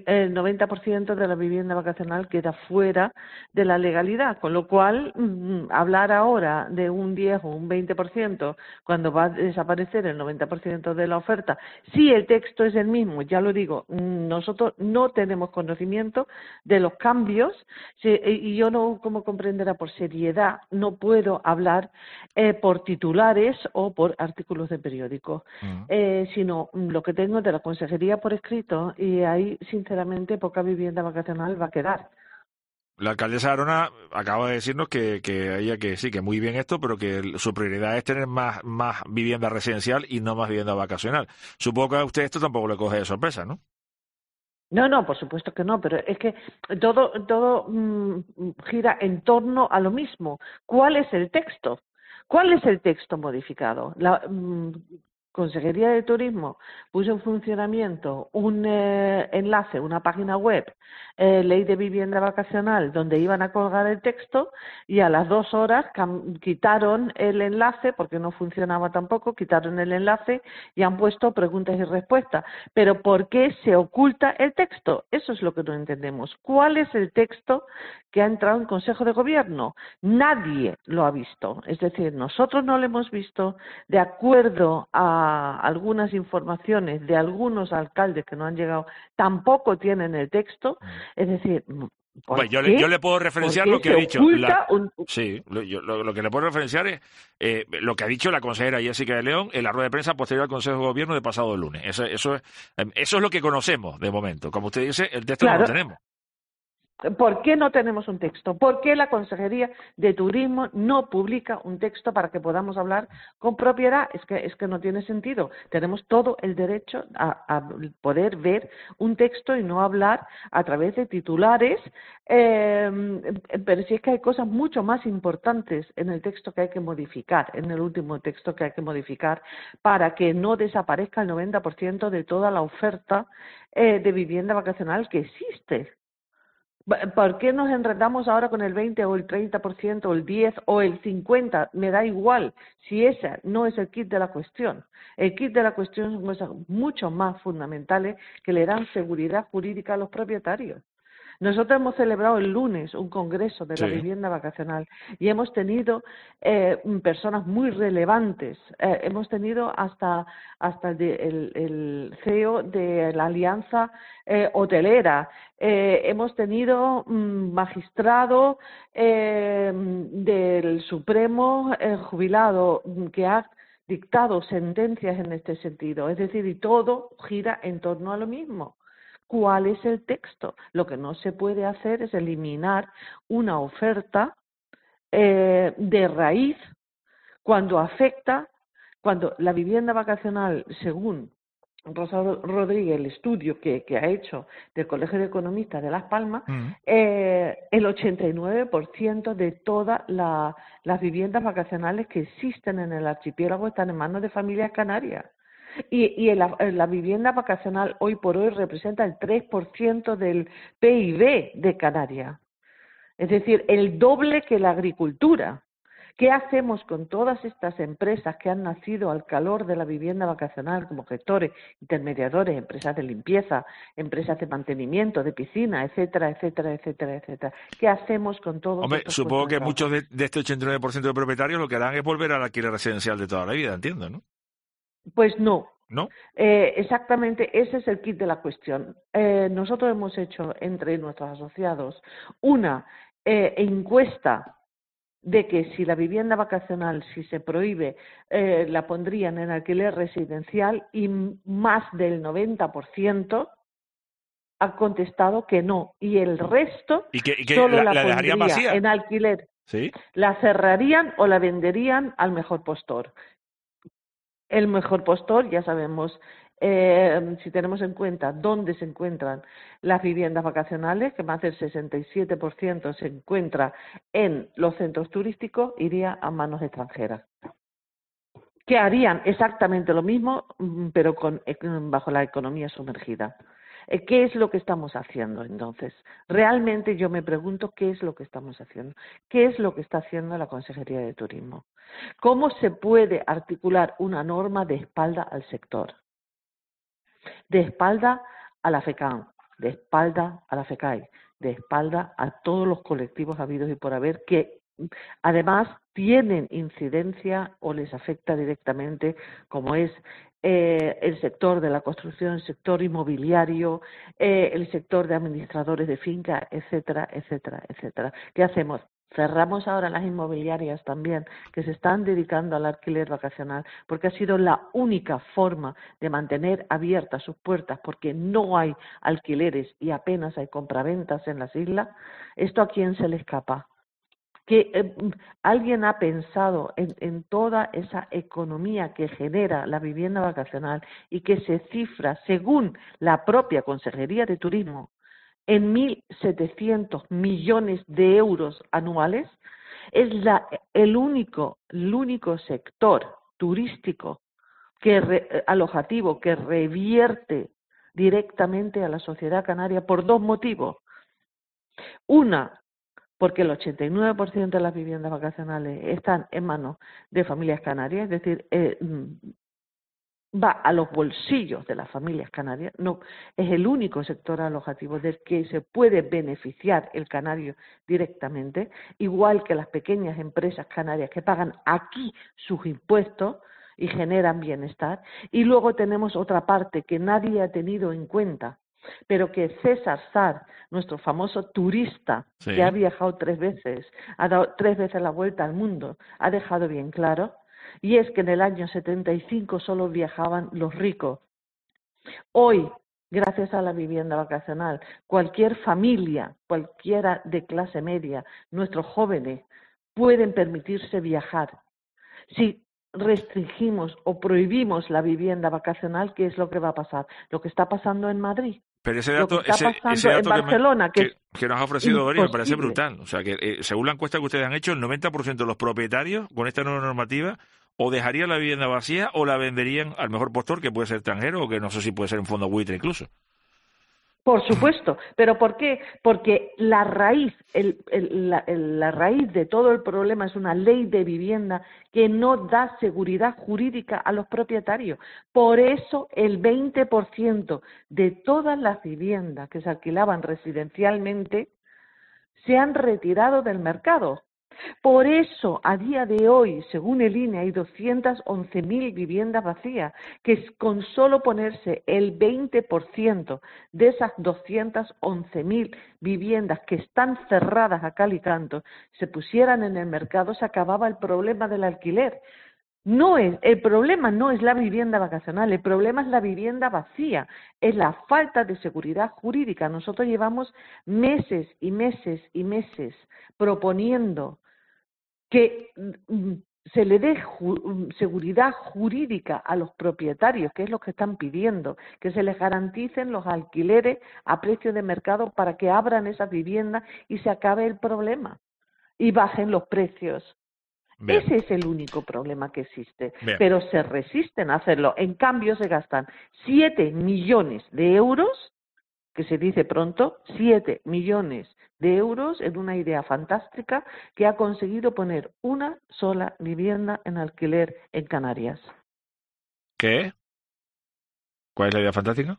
el, el noventa por ciento de la vivienda vacacional queda fuera de la legalidad, con lo cual mmm, hablar ahora de un diez o un veinte por ciento cuando va a desaparecer el noventa por ciento de la oferta, si el texto es el mismo, ya lo digo, nosotros no tenemos conocimiento de los cambios y yo no, como comprenderá, por seriedad no puedo hablar eh, por titulares o por artículos de periódicos, uh-huh. eh, sino lo que tengo de la consejería por escrito, y ahí sinceramente poca vivienda vacacional va a quedar. La alcaldesa de Arona acaba de decirnos que, que ella que sí, que muy bien esto, pero que su prioridad es tener más, más vivienda residencial y no más vivienda vacacional. Supongo que a usted esto tampoco le coge de sorpresa, ¿no? No, no, por supuesto que no, pero es que todo, todo mmm, gira en torno a lo mismo. ¿Cuál es el texto? ¿Cuál es el texto modificado? La mmm, Consejería de Turismo puso en funcionamiento un eh, enlace, una página web, eh, Ley de Vivienda Vacacional, donde iban a colgar el texto, y a las dos horas cam- quitaron el enlace, porque no funcionaba tampoco, quitaron el enlace y han puesto preguntas y respuestas. Pero ¿por qué se oculta el texto? Eso es lo que no entendemos. ¿Cuál es el texto que ha entrado en Consejo de Gobierno? Nadie lo ha visto. Es decir, nosotros no lo hemos visto, de acuerdo a algunas informaciones de algunos alcaldes que no han llegado, tampoco tienen el texto. Es decir, Bueno, yo, le, yo le puedo referenciar lo que ha dicho. La, un... Sí, lo, yo, lo, lo que le puedo referenciar es eh, lo que ha dicho la consejera Jessica de León en la rueda de prensa posterior al Consejo de Gobierno de pasado lunes. Eso, eso, es, eso es lo que conocemos de momento. Como usted dice, el texto claro. no lo tenemos. ¿Por qué no tenemos un texto? ¿Por qué la Consejería de Turismo no publica un texto para que podamos hablar con propiedad? Es que, es que no tiene sentido. Tenemos todo el derecho a, a poder ver un texto y no hablar a través de titulares, eh, pero sí es que hay cosas mucho más importantes en el texto que hay que modificar, en el último texto que hay que modificar, para que no desaparezca el noventa por ciento de toda la oferta eh, de vivienda vacacional que existe. ¿Por qué nos enredamos ahora con el veinte o el treinta por ciento o el diez o el cincuenta? Me da igual si ese no es el kit de la cuestión. El kit de la cuestión son cosas mucho más fundamentales que le dan seguridad jurídica a los propietarios. Nosotros hemos celebrado el lunes un congreso de la sí. vivienda vacacional y hemos tenido eh, personas muy relevantes. Eh, hemos tenido hasta hasta el, de, el, el C E O de la Alianza eh, Hotelera. Eh, hemos tenido mm, magistrado eh, del Supremo eh, jubilado que ha dictado sentencias en este sentido. Es decir, y todo gira en torno a lo mismo. ¿Cuál es el texto? Lo que no se puede hacer es eliminar una oferta eh, de raíz cuando afecta, cuando la vivienda vacacional, según Rosa Rodríguez, el estudio que, que ha hecho del Colegio de Economistas de Las Palmas, uh-huh. eh, el ochenta y nueve por ciento de todas la, las viviendas vacacionales que existen en el archipiélago están en manos de familias canarias. Y, y la, la vivienda vacacional hoy por hoy representa el tres por ciento del P I B de Canarias. Es decir, el doble que la agricultura. ¿Qué hacemos con todas estas empresas que han nacido al calor de la vivienda vacacional como gestores, intermediadores, empresas de limpieza, empresas de mantenimiento, de piscina, etcétera, etcétera, etcétera, etcétera? ¿Qué hacemos con todos Hombre, estos supongo que muchos de, de este ochenta y nueve por ciento de propietarios lo que harán es volver al alquiler residencial de toda la vida, entiendo, ¿no? Pues no. ¿No? Eh, exactamente, ese es el kit de la cuestión. Eh, nosotros hemos hecho entre nuestros asociados una eh, encuesta de que si la vivienda vacacional, si se prohíbe, eh, la pondrían en alquiler residencial, y más del noventa por ciento ha contestado que no, y el resto ¿Y que, y que solo la, la, la pondría vacía? en alquiler. ¿Sí? La cerrarían o la venderían al mejor postor. El mejor postor, ya sabemos, eh, si tenemos en cuenta dónde se encuentran las viviendas vacacionales, que más del sesenta y siete por ciento se encuentra en los centros turísticos, iría a manos extranjeras, que harían exactamente lo mismo, pero con, bajo la economía sumergida. ¿Qué es lo que estamos haciendo entonces? Realmente yo me pregunto qué es lo que estamos haciendo. ¿Qué es lo que está haciendo la Consejería de Turismo? ¿Cómo se puede articular una norma de espalda al sector? De espalda a la FECAM, de espalda a la FECAI, de espalda a todos los colectivos habidos y por haber, que además tienen incidencia o les afecta directamente, como es eh, el sector de la construcción, el sector inmobiliario, eh, el sector de administradores de finca, etcétera, etcétera, etcétera. ¿Qué hacemos? Cerramos ahora las inmobiliarias también, que se están dedicando al alquiler vacacional, porque ha sido la única forma de mantener abiertas sus puertas, porque no hay alquileres y apenas hay compraventas en las islas. ¿Esto a quién se le escapa? Que eh, alguien ha pensado en, en toda esa economía que genera la vivienda vacacional y que se cifra, según la propia Consejería de Turismo, en mil setecientos millones de euros anuales. Es la, el único, el único sector turístico que re, alojativo que revierte directamente a la sociedad canaria por dos motivos. Una, porque el ochenta y nueve por ciento de las viviendas vacacionales están en manos de familias canarias, es decir, eh, va a los bolsillos de las familias canarias. No, es el único sector alojativo del que se puede beneficiar el canario directamente, igual que las pequeñas empresas canarias que pagan aquí sus impuestos y generan bienestar. Y luego tenemos otra parte que nadie ha tenido en cuenta, pero que César Sar, nuestro famoso turista, sí, que ha viajado tres veces, ha dado tres veces la vuelta al mundo, ha dejado bien claro. Y es que en el año setenta y cinco solo viajaban los ricos. Hoy, gracias a la vivienda vacacional, cualquier familia, cualquiera de clase media, nuestros jóvenes, pueden permitirse viajar. Si restringimos o prohibimos la vivienda vacacional, ¿qué es lo que va a pasar? Lo que está pasando en Madrid. Pero ese dato, lo que está ese, pasando ese dato en Barcelona, que, me, que, que, que nos ha ofrecido Dori, me parece brutal. O sea, que eh, según la encuesta que ustedes han hecho, el noventa por ciento de los propietarios con esta nueva normativa o dejarían la vivienda vacía o la venderían al mejor postor, que puede ser extranjero o que no sé si puede ser un fondo buitre incluso. Por supuesto, pero ¿por qué? Porque la raíz, el, el, la, el, la raíz de todo el problema es una ley de vivienda que no da seguridad jurídica a los propietarios. Por eso el veinte por ciento de todas las viviendas que se alquilaban residencialmente se han retirado del mercado. Por eso, a día de hoy, según el I N E, hay doscientas once mil viviendas vacías, que con solo ponerse el veinte por ciento de esas doscientas once mil viviendas que están cerradas a cal y canto, se pusieran en el mercado, se acababa el problema del alquiler. No es, el problema no es la vivienda vacacional, el problema es la vivienda vacía, es la falta de seguridad jurídica. Nosotros llevamos meses y meses y meses proponiendo que se le dé ju seguridad jurídica a los propietarios, que es lo que están pidiendo, que se les garanticen los alquileres a precio de mercado para que abran esas viviendas y se acabe el problema y bajen los precios. Bien. Ese es el único problema que existe. Bien. Pero se resisten a hacerlo. En cambio se gastan siete millones de euros, que se dice pronto, siete millones de euros en una idea fantástica que ha conseguido poner una sola vivienda en alquiler en Canarias. ¿Qué? ¿Cuál es la idea fantástica?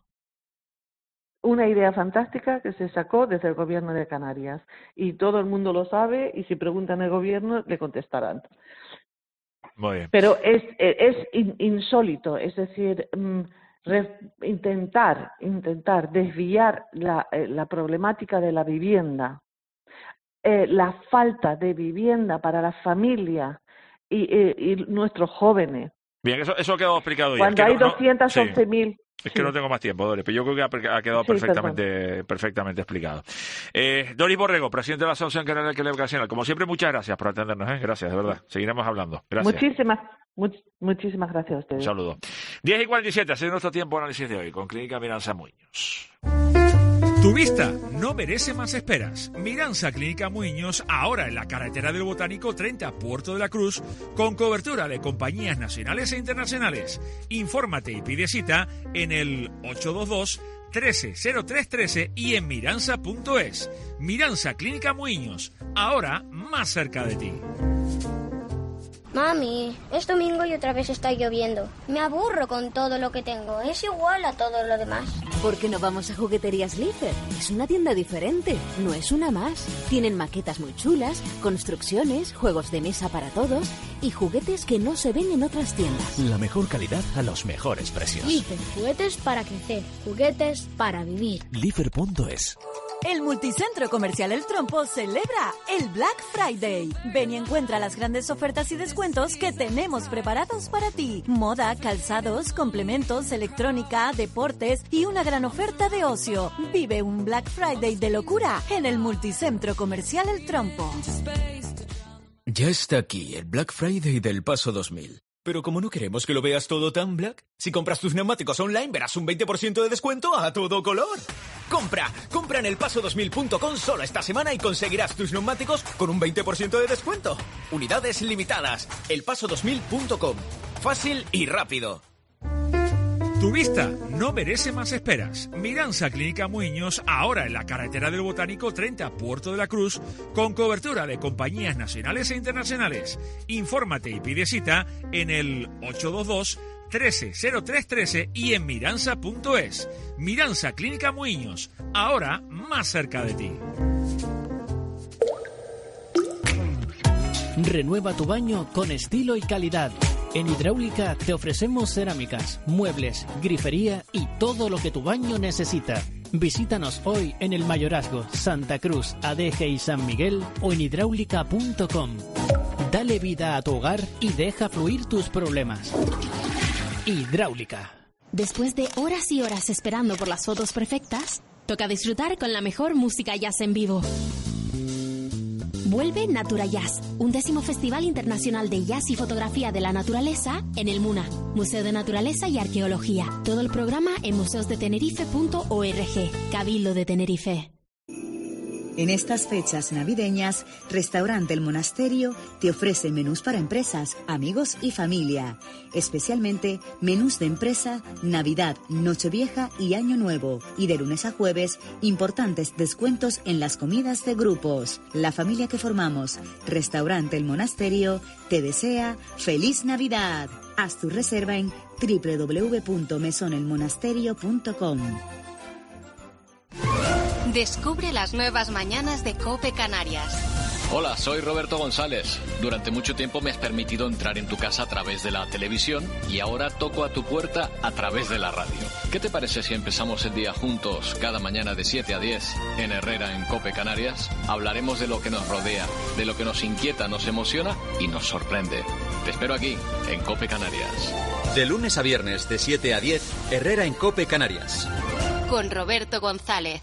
Una idea fantástica que se sacó desde el gobierno de Canarias. Y todo el mundo lo sabe y si preguntan al gobierno le contestarán. Muy bien. Pero es, es insólito, es decir, re, intentar, intentar desviar la, la problemática de la vivienda, eh, la falta de vivienda para las familias y, y, y nuestros jóvenes. Bien, eso, eso ha quedado explicado ya. Cuando es que hay no, doscientas once mil... Sí. Es que sí. no tengo más tiempo, Doris, pero yo creo que ha, ha quedado sí, perfectamente perfectamente explicado. Eh, Doris Borrego, presidente de la Asociación Canaria de Alquiler Vacacional. Como siempre, muchas gracias por atendernos. ¿eh? Gracias, de verdad. Seguiremos hablando. Gracias. Muchísimas, much, muchísimas gracias a ustedes. Un saludo. diez y cuarenta y siete, ha sido nuestro tiempo de análisis de hoy con Clínica Miranza Muñoz. Tu vista no merece más esperas. Miranza Clínica Muñoz, ahora en la carretera del Botánico treinta, Puerto de la Cruz, con cobertura de compañías nacionales e internacionales. Infórmate y pide cita en el ocho dos dos, trece cero tres trece y en miranza punto es. Miranza Clínica Muñoz, ahora más cerca de ti. Mami, es domingo y otra vez está lloviendo. Me aburro con todo lo que tengo. Es igual a todo lo demás. ¿Por qué no vamos a Jugueterías Lifer? Es una tienda diferente, no es una más. Tienen maquetas muy chulas, construcciones, juegos de mesa para todos y juguetes que no se ven en otras tiendas. La mejor calidad a los mejores precios. Lifer, juguetes para crecer, juguetes para vivir. Lifer punto es. El Multicentro Comercial El Trompo celebra el Black Friday. Ven y encuentra las grandes ofertas y descuentos que tenemos preparados para ti. Moda, calzados, complementos, electrónica, deportes y una gran oferta de ocio. Vive un Black Friday de locura en el Multicentro Comercial El Trompo. Ya está aquí el Black Friday del Paso dos mil. Pero como no queremos que lo veas todo tan black, si compras tus neumáticos online verás un veinte por ciento de descuento a todo color. ¡Compra! Compra en el paso dos mil punto com solo esta semana y conseguirás tus neumáticos con un veinte por ciento de descuento. Unidades limitadas. el paso dos mil punto com. Fácil y rápido. Tu vista no merece más esperas. Miranza Clínica Muñoz, ahora en la carretera del Botánico treinta, Puerto de la Cruz, con cobertura de compañías nacionales e internacionales. Infórmate y pide cita en el ocho dos dos, trece cero tres trece y en miranza punto es. Miranza Clínica Muñoz, ahora más cerca de ti. Renueva tu baño con estilo y calidad. En Hidráulica te ofrecemos cerámicas, muebles, grifería y todo lo que tu baño necesita. Visítanos hoy en el Mayorazgo, Santa Cruz, Adeje y San Miguel o en hidráulica punto com. Dale vida a tu hogar y deja fluir tus problemas. Hidráulica. Después de horas y horas esperando por las fotos perfectas, toca disfrutar con la mejor música jazz en vivo. Vuelve Natura Jazz, un décimo Festival Internacional de Jazz y Fotografía de la Naturaleza en el MUNA, Museo de Naturaleza y Arqueología. Todo el programa en museos de tenerife punto org, Cabildo de Tenerife. En estas fechas navideñas, Restaurante El Monasterio te ofrece menús para empresas, amigos y familia. Especialmente menús de empresa, Navidad, Nochevieja y Año Nuevo. Y de lunes a jueves, importantes descuentos en las comidas de grupos. La familia que formamos, Restaurante El Monasterio, te desea ¡Feliz Navidad! Haz tu reserva en doble u doble u doble u punto mesón el monasterio punto com. Descubre las nuevas mañanas de COPE Canarias. Hola, soy Roberto González. Durante mucho tiempo me has permitido entrar en tu casa a través de la televisión y ahora toco a tu puerta a través de la radio. ¿Qué te parece si empezamos el día juntos cada mañana de siete a diez en Herrera en COPE Canarias? Hablaremos de lo que nos rodea, de lo que nos inquieta, nos emociona y nos sorprende. Te espero aquí, en COPE Canarias. De lunes a viernes de siete a diez, Herrera en COPE Canarias. Con Roberto González.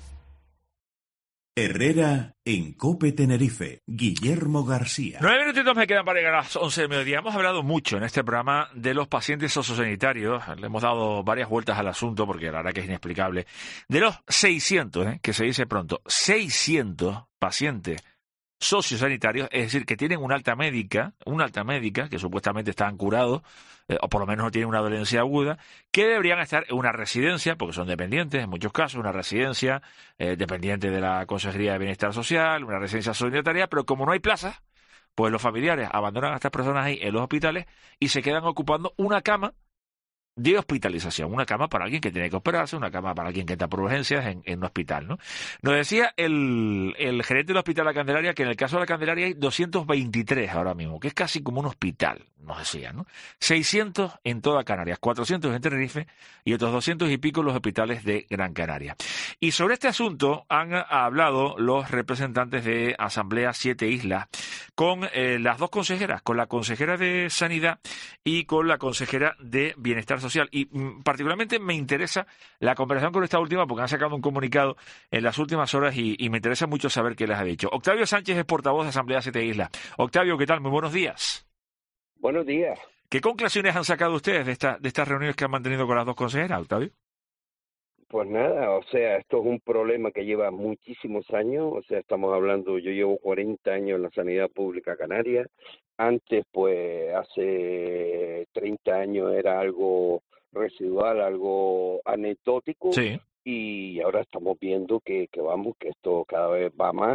Herrera en COPE Tenerife, Guillermo García. Nueve minutitos me quedan para llegar a las once del mediodía. Hemos hablado mucho en este programa de los pacientes sociosanitarios. Le hemos dado varias vueltas al asunto porque la verdad que es inexplicable. De los seiscientos, ¿eh? que se dice pronto, seiscientos pacientes sociosanitarios, es decir, que tienen una alta médica, una alta médica, que supuestamente están curados, eh, o por lo menos no tienen una dolencia aguda, que deberían estar en una residencia, porque son dependientes en muchos casos, una residencia eh, dependiente de la Consejería de Bienestar Social, una residencia sanitaria, pero como no hay plazas, pues los familiares abandonan a estas personas ahí en los hospitales y se quedan ocupando una cama de hospitalización, una cama para alguien que tiene que operarse, una cama para alguien que está por urgencias en, en un hospital, ¿no? Nos decía el, el gerente del Hospital La Candelaria que en el caso de La Candelaria hay doscientos veintitrés ahora mismo, que es casi como un hospital, nos decía, ¿no? seiscientos en toda Canarias, cuatrocientos en Tenerife y otros doscientos y pico en los hospitales de Gran Canaria. Y sobre este asunto han hablado los representantes de Asamblea Siete Islas con eh, las dos consejeras, con la consejera de Sanidad y con la consejera de Bienestar Social. Y mm, particularmente me interesa la conversación con esta última porque han sacado un comunicado en las últimas horas y, y me interesa mucho saber qué les ha dicho. Octavio Sánchez es portavoz de Asamblea Siete Islas. Octavio, ¿qué tal? Muy buenos días. Buenos días. ¿Qué conclusiones han sacado ustedes de, esta, de estas reuniones que han mantenido con las dos consejeras, Octavio? Pues nada, o sea, esto es un problema que lleva muchísimos años, o sea, estamos hablando, yo llevo cuarenta años en la sanidad pública canaria, antes pues hace treinta años era algo residual, algo anecdótico, sí. Y ahora estamos viendo que, que vamos, que esto cada vez va más,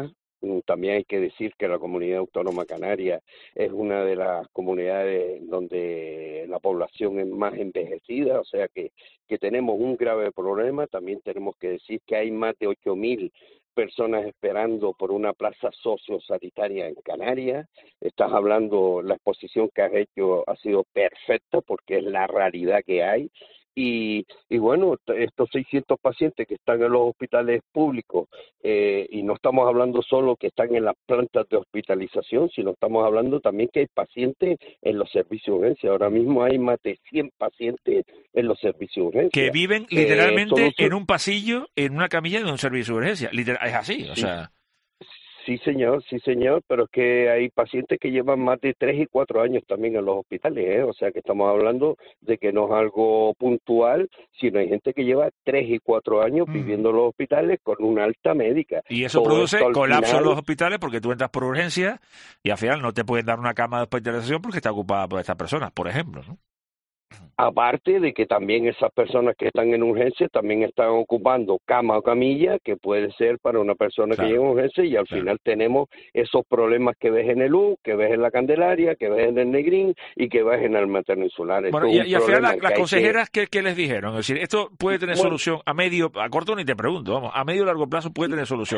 también hay que decir que la Comunidad Autónoma Canaria es una de las comunidades donde la población es más envejecida, o sea que, que tenemos un grave problema. También tenemos que decir que hay más de ocho mil personas esperando por una plaza sociosanitaria en Canarias. Estás hablando, la exposición que has hecho ha sido perfecta porque es la realidad que hay. Y, y bueno, estos seiscientos pacientes que están en los hospitales públicos, eh, y no estamos hablando solo que están en las plantas de hospitalización, sino estamos hablando también que hay pacientes en los servicios de urgencia. Ahora mismo hay más de cien pacientes en los servicios de urgencia. Que viven literalmente eh, en un pasillo, en una camilla de un servicio de urgencia. Literal, es así, o sí. sea... Sí, señor, sí, señor, pero es que hay pacientes que llevan más de tres y cuatro años también en los hospitales, ¿eh? O sea que estamos hablando de que no es algo puntual, sino hay gente que lleva tres y cuatro años mm. viviendo en los hospitales con una alta médica. Y eso Todo produce esto, colapso final... en los hospitales porque tú entras por urgencia y al final no te pueden dar una cama de hospitalización porque está ocupada por estas personas, por ejemplo, ¿no? Aparte de que también esas personas que están en urgencia también están ocupando cama o camilla, que puede ser para una persona claro. que llega en urgencia, y al claro. final tenemos esos problemas que ves en el U, que ves en la Candelaria, que ves en el Negrín y que ves en el Materno Insular. Bueno, y, y al final la, las consejeras, que... ¿qué, ¿qué les dijeron? Es decir, esto puede tener bueno, solución a medio, a corto ni te pregunto, vamos, a medio o largo plazo puede tener solución.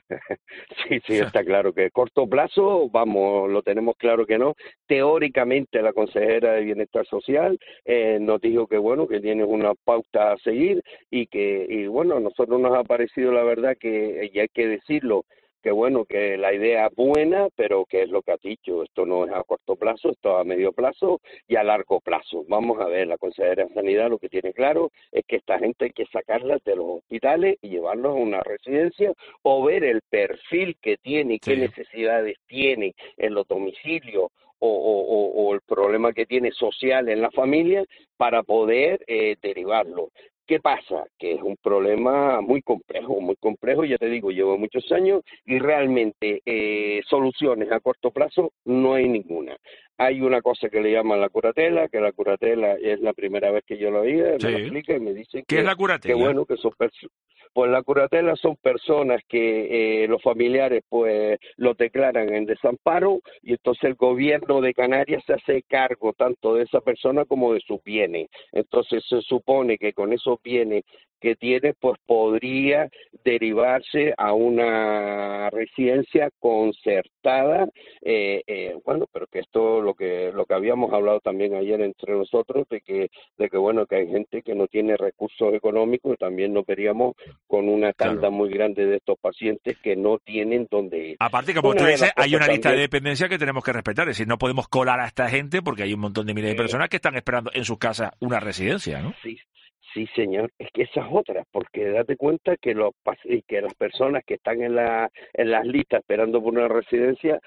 sí, sí, está claro que a corto plazo, vamos, lo tenemos claro que no. Teóricamente la consejera de Bienestar Social eh, nos dijo que bueno, que tiene una pauta a seguir y que, y bueno, a nosotros nos ha parecido la verdad que, y hay que decirlo, que bueno, que la idea es buena, pero que es lo que ha dicho, esto no es a corto plazo, esto es a medio plazo y a largo plazo. Vamos a ver, la consejera de Sanidad lo que tiene claro es que esta gente hay que sacarla de los hospitales y llevarlos a una residencia o ver el perfil que tiene y qué sí. necesidades tiene en los domicilios o, o, o el problema que tiene social en la familia para poder eh, derivarlo. ¿Qué pasa? Que es un problema muy complejo, muy complejo, ya te digo, llevo muchos años y realmente eh, soluciones a corto plazo no hay ninguna. Hay una cosa que le llaman la curatela, que la curatela es la primera vez que yo lo oía, sí. me lo explica y me dicen que, ¿Qué es la curatela? que bueno, que son personas. Pues la curatela son personas que eh, los familiares pues los declaran en desamparo y entonces el gobierno de Canarias se hace cargo tanto de esa persona como de sus bienes. Entonces se supone que con esos bienes que tiene pues podría derivarse a una residencia concertada, eh, eh, bueno, pero que esto lo que lo que habíamos hablado también ayer entre nosotros de que de que bueno que hay gente que no tiene recursos económicos y también nos veríamos con una tanda claro. muy grande de estos pacientes que no tienen dónde ir. Aparte, como una tú dices, hay una lista también... de dependencia que tenemos que respetar, es decir, no podemos colar a esta gente porque hay un montón de miles de personas que están esperando en sus casas una residencia, ¿no? Sí. Sí, señor, es que esas otras, porque date cuenta que los que las personas que están en la en las listas esperando por una residencia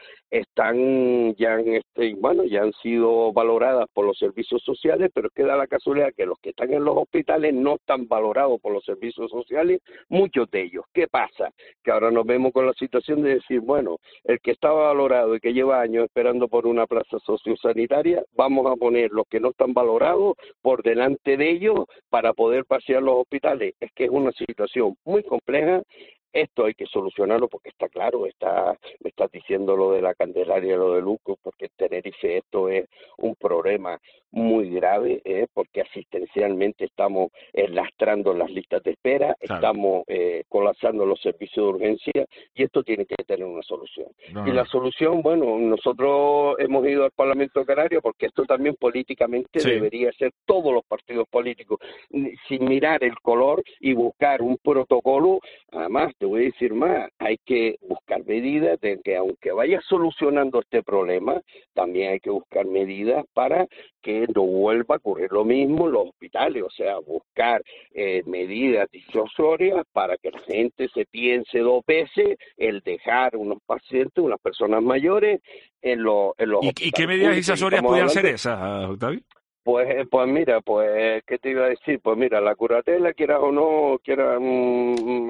están ya han, este, bueno, ya han sido valoradas por los servicios sociales, pero es que da la casualidad que los que están en los hospitales no están valorados por los servicios sociales, muchos de ellos. ¿Qué pasa? Que ahora nos vemos con la situación de decir, bueno, el que estaba valorado y que lleva años esperando por una plaza sociosanitaria, vamos a poner los que no están valorados por delante de ellos para poder pasear los hospitales. Es que es una situación muy compleja. Esto hay que solucionarlo porque está claro, está, me estás diciendo lo de la Candelaria, lo de Luco, porque en Tenerife esto es un problema muy grave, ¿eh? Porque asistencialmente estamos eh, lastrando las listas de espera, claro. estamos eh, colapsando los servicios de urgencia y esto tiene que tener una solución. No. Y la solución, bueno, nosotros hemos ido al Parlamento Canario porque esto también políticamente sí. debería ser todos los partidos políticos, sin mirar el color y buscar un protocolo. Además, te voy a decir más, hay que buscar medidas de que aunque vaya solucionando este problema, también hay que buscar medidas para que no vuelva a ocurrir lo mismo en los hospitales, o sea, buscar eh, medidas disuasorias para que la gente se piense dos veces el dejar unos pacientes, unas personas mayores en, lo, en los ¿Y, hospitales. ¿Y qué medidas disuasorias podrían ser esas, Octavio? Pues, pues mira, pues, ¿qué te iba a decir? Pues mira, la curatela, quieras o no, quieras mmm,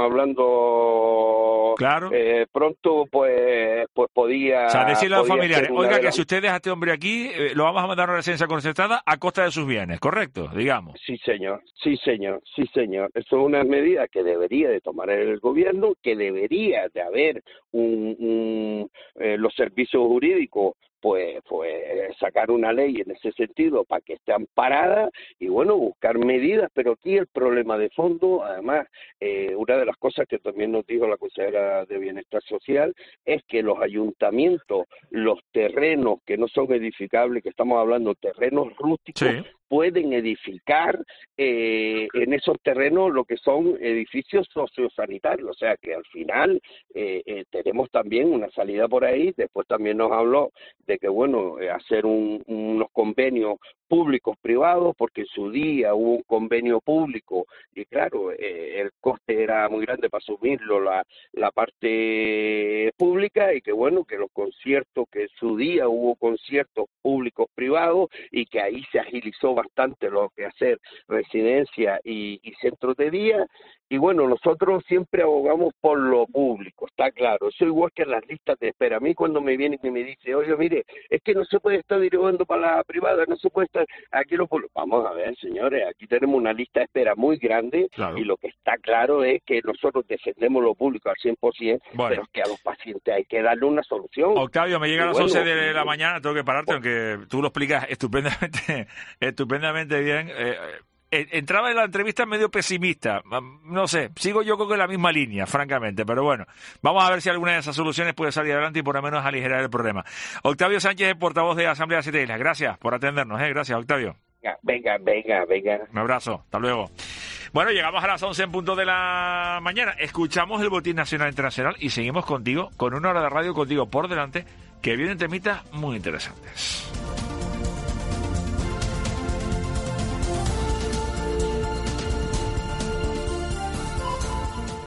hablando claro. eh, pronto, pues pues podía... O sea, decirle a los familiares, oiga, que las... si usted deja a este hombre aquí, eh, lo vamos a mandar a una residencia concertada a costa de sus bienes, ¿correcto? Digamos. Sí, señor, sí, señor, sí, señor. Eso es una medida que debería de tomar el gobierno, que debería de haber un, un eh, los servicios jurídicos pues pues sacar una ley en ese sentido para que esté amparada y bueno, buscar medidas, pero aquí el problema de fondo, además, eh, una de las cosas que también nos dijo la consejera de Bienestar Social es que los ayuntamientos, los terrenos que no son edificables, que estamos hablando terrenos rústicos, sí. pueden edificar eh, en esos terrenos lo que son edificios sociosanitarios, o sea que al final eh, eh, tenemos también una salida por ahí. Después también nos habló de que bueno, eh, hacer un, unos convenios públicos privados, porque en su día hubo un convenio público y claro, eh, el coste era muy grande para asumirlo la, la parte pública, y que bueno, que los conciertos, que en su día hubo conciertos públicos privados y que ahí se agilizó bastante lo que hacer residencia y, y centros de día. Y bueno, nosotros siempre abogamos por lo público, está claro. Eso igual que en las listas de espera. A mí cuando me vienen y me dice, oye, mire, es que no se puede estar derivando para la privada, no se puede estar aquí lo vamos a ver, señores, aquí tenemos una lista de espera muy grande, claro. Y lo que está claro es que nosotros defendemos lo público al cien por ciento, bueno. Pero es que a los pacientes hay que darle una solución. Octavio, me llega a las bueno, once de la mañana, tengo que pararte, pues, aunque tú lo explicas estupendamente, estupendamente bien. Eh, Entraba en la entrevista medio pesimista, no sé, sigo yo con la misma línea, francamente, pero bueno, vamos a ver si alguna de esas soluciones puede salir adelante y por lo menos aligerar el problema. Octavio Sánchez, el portavoz de Asamblea de Siete Islas, gracias por atendernos, ¿eh? Gracias, Octavio. Venga, venga, venga. Un abrazo, hasta luego. Bueno, llegamos a las once en punto de la mañana, escuchamos el Boletín Nacional Internacional y seguimos contigo, con una hora de radio contigo por delante, que vienen temitas muy interesantes.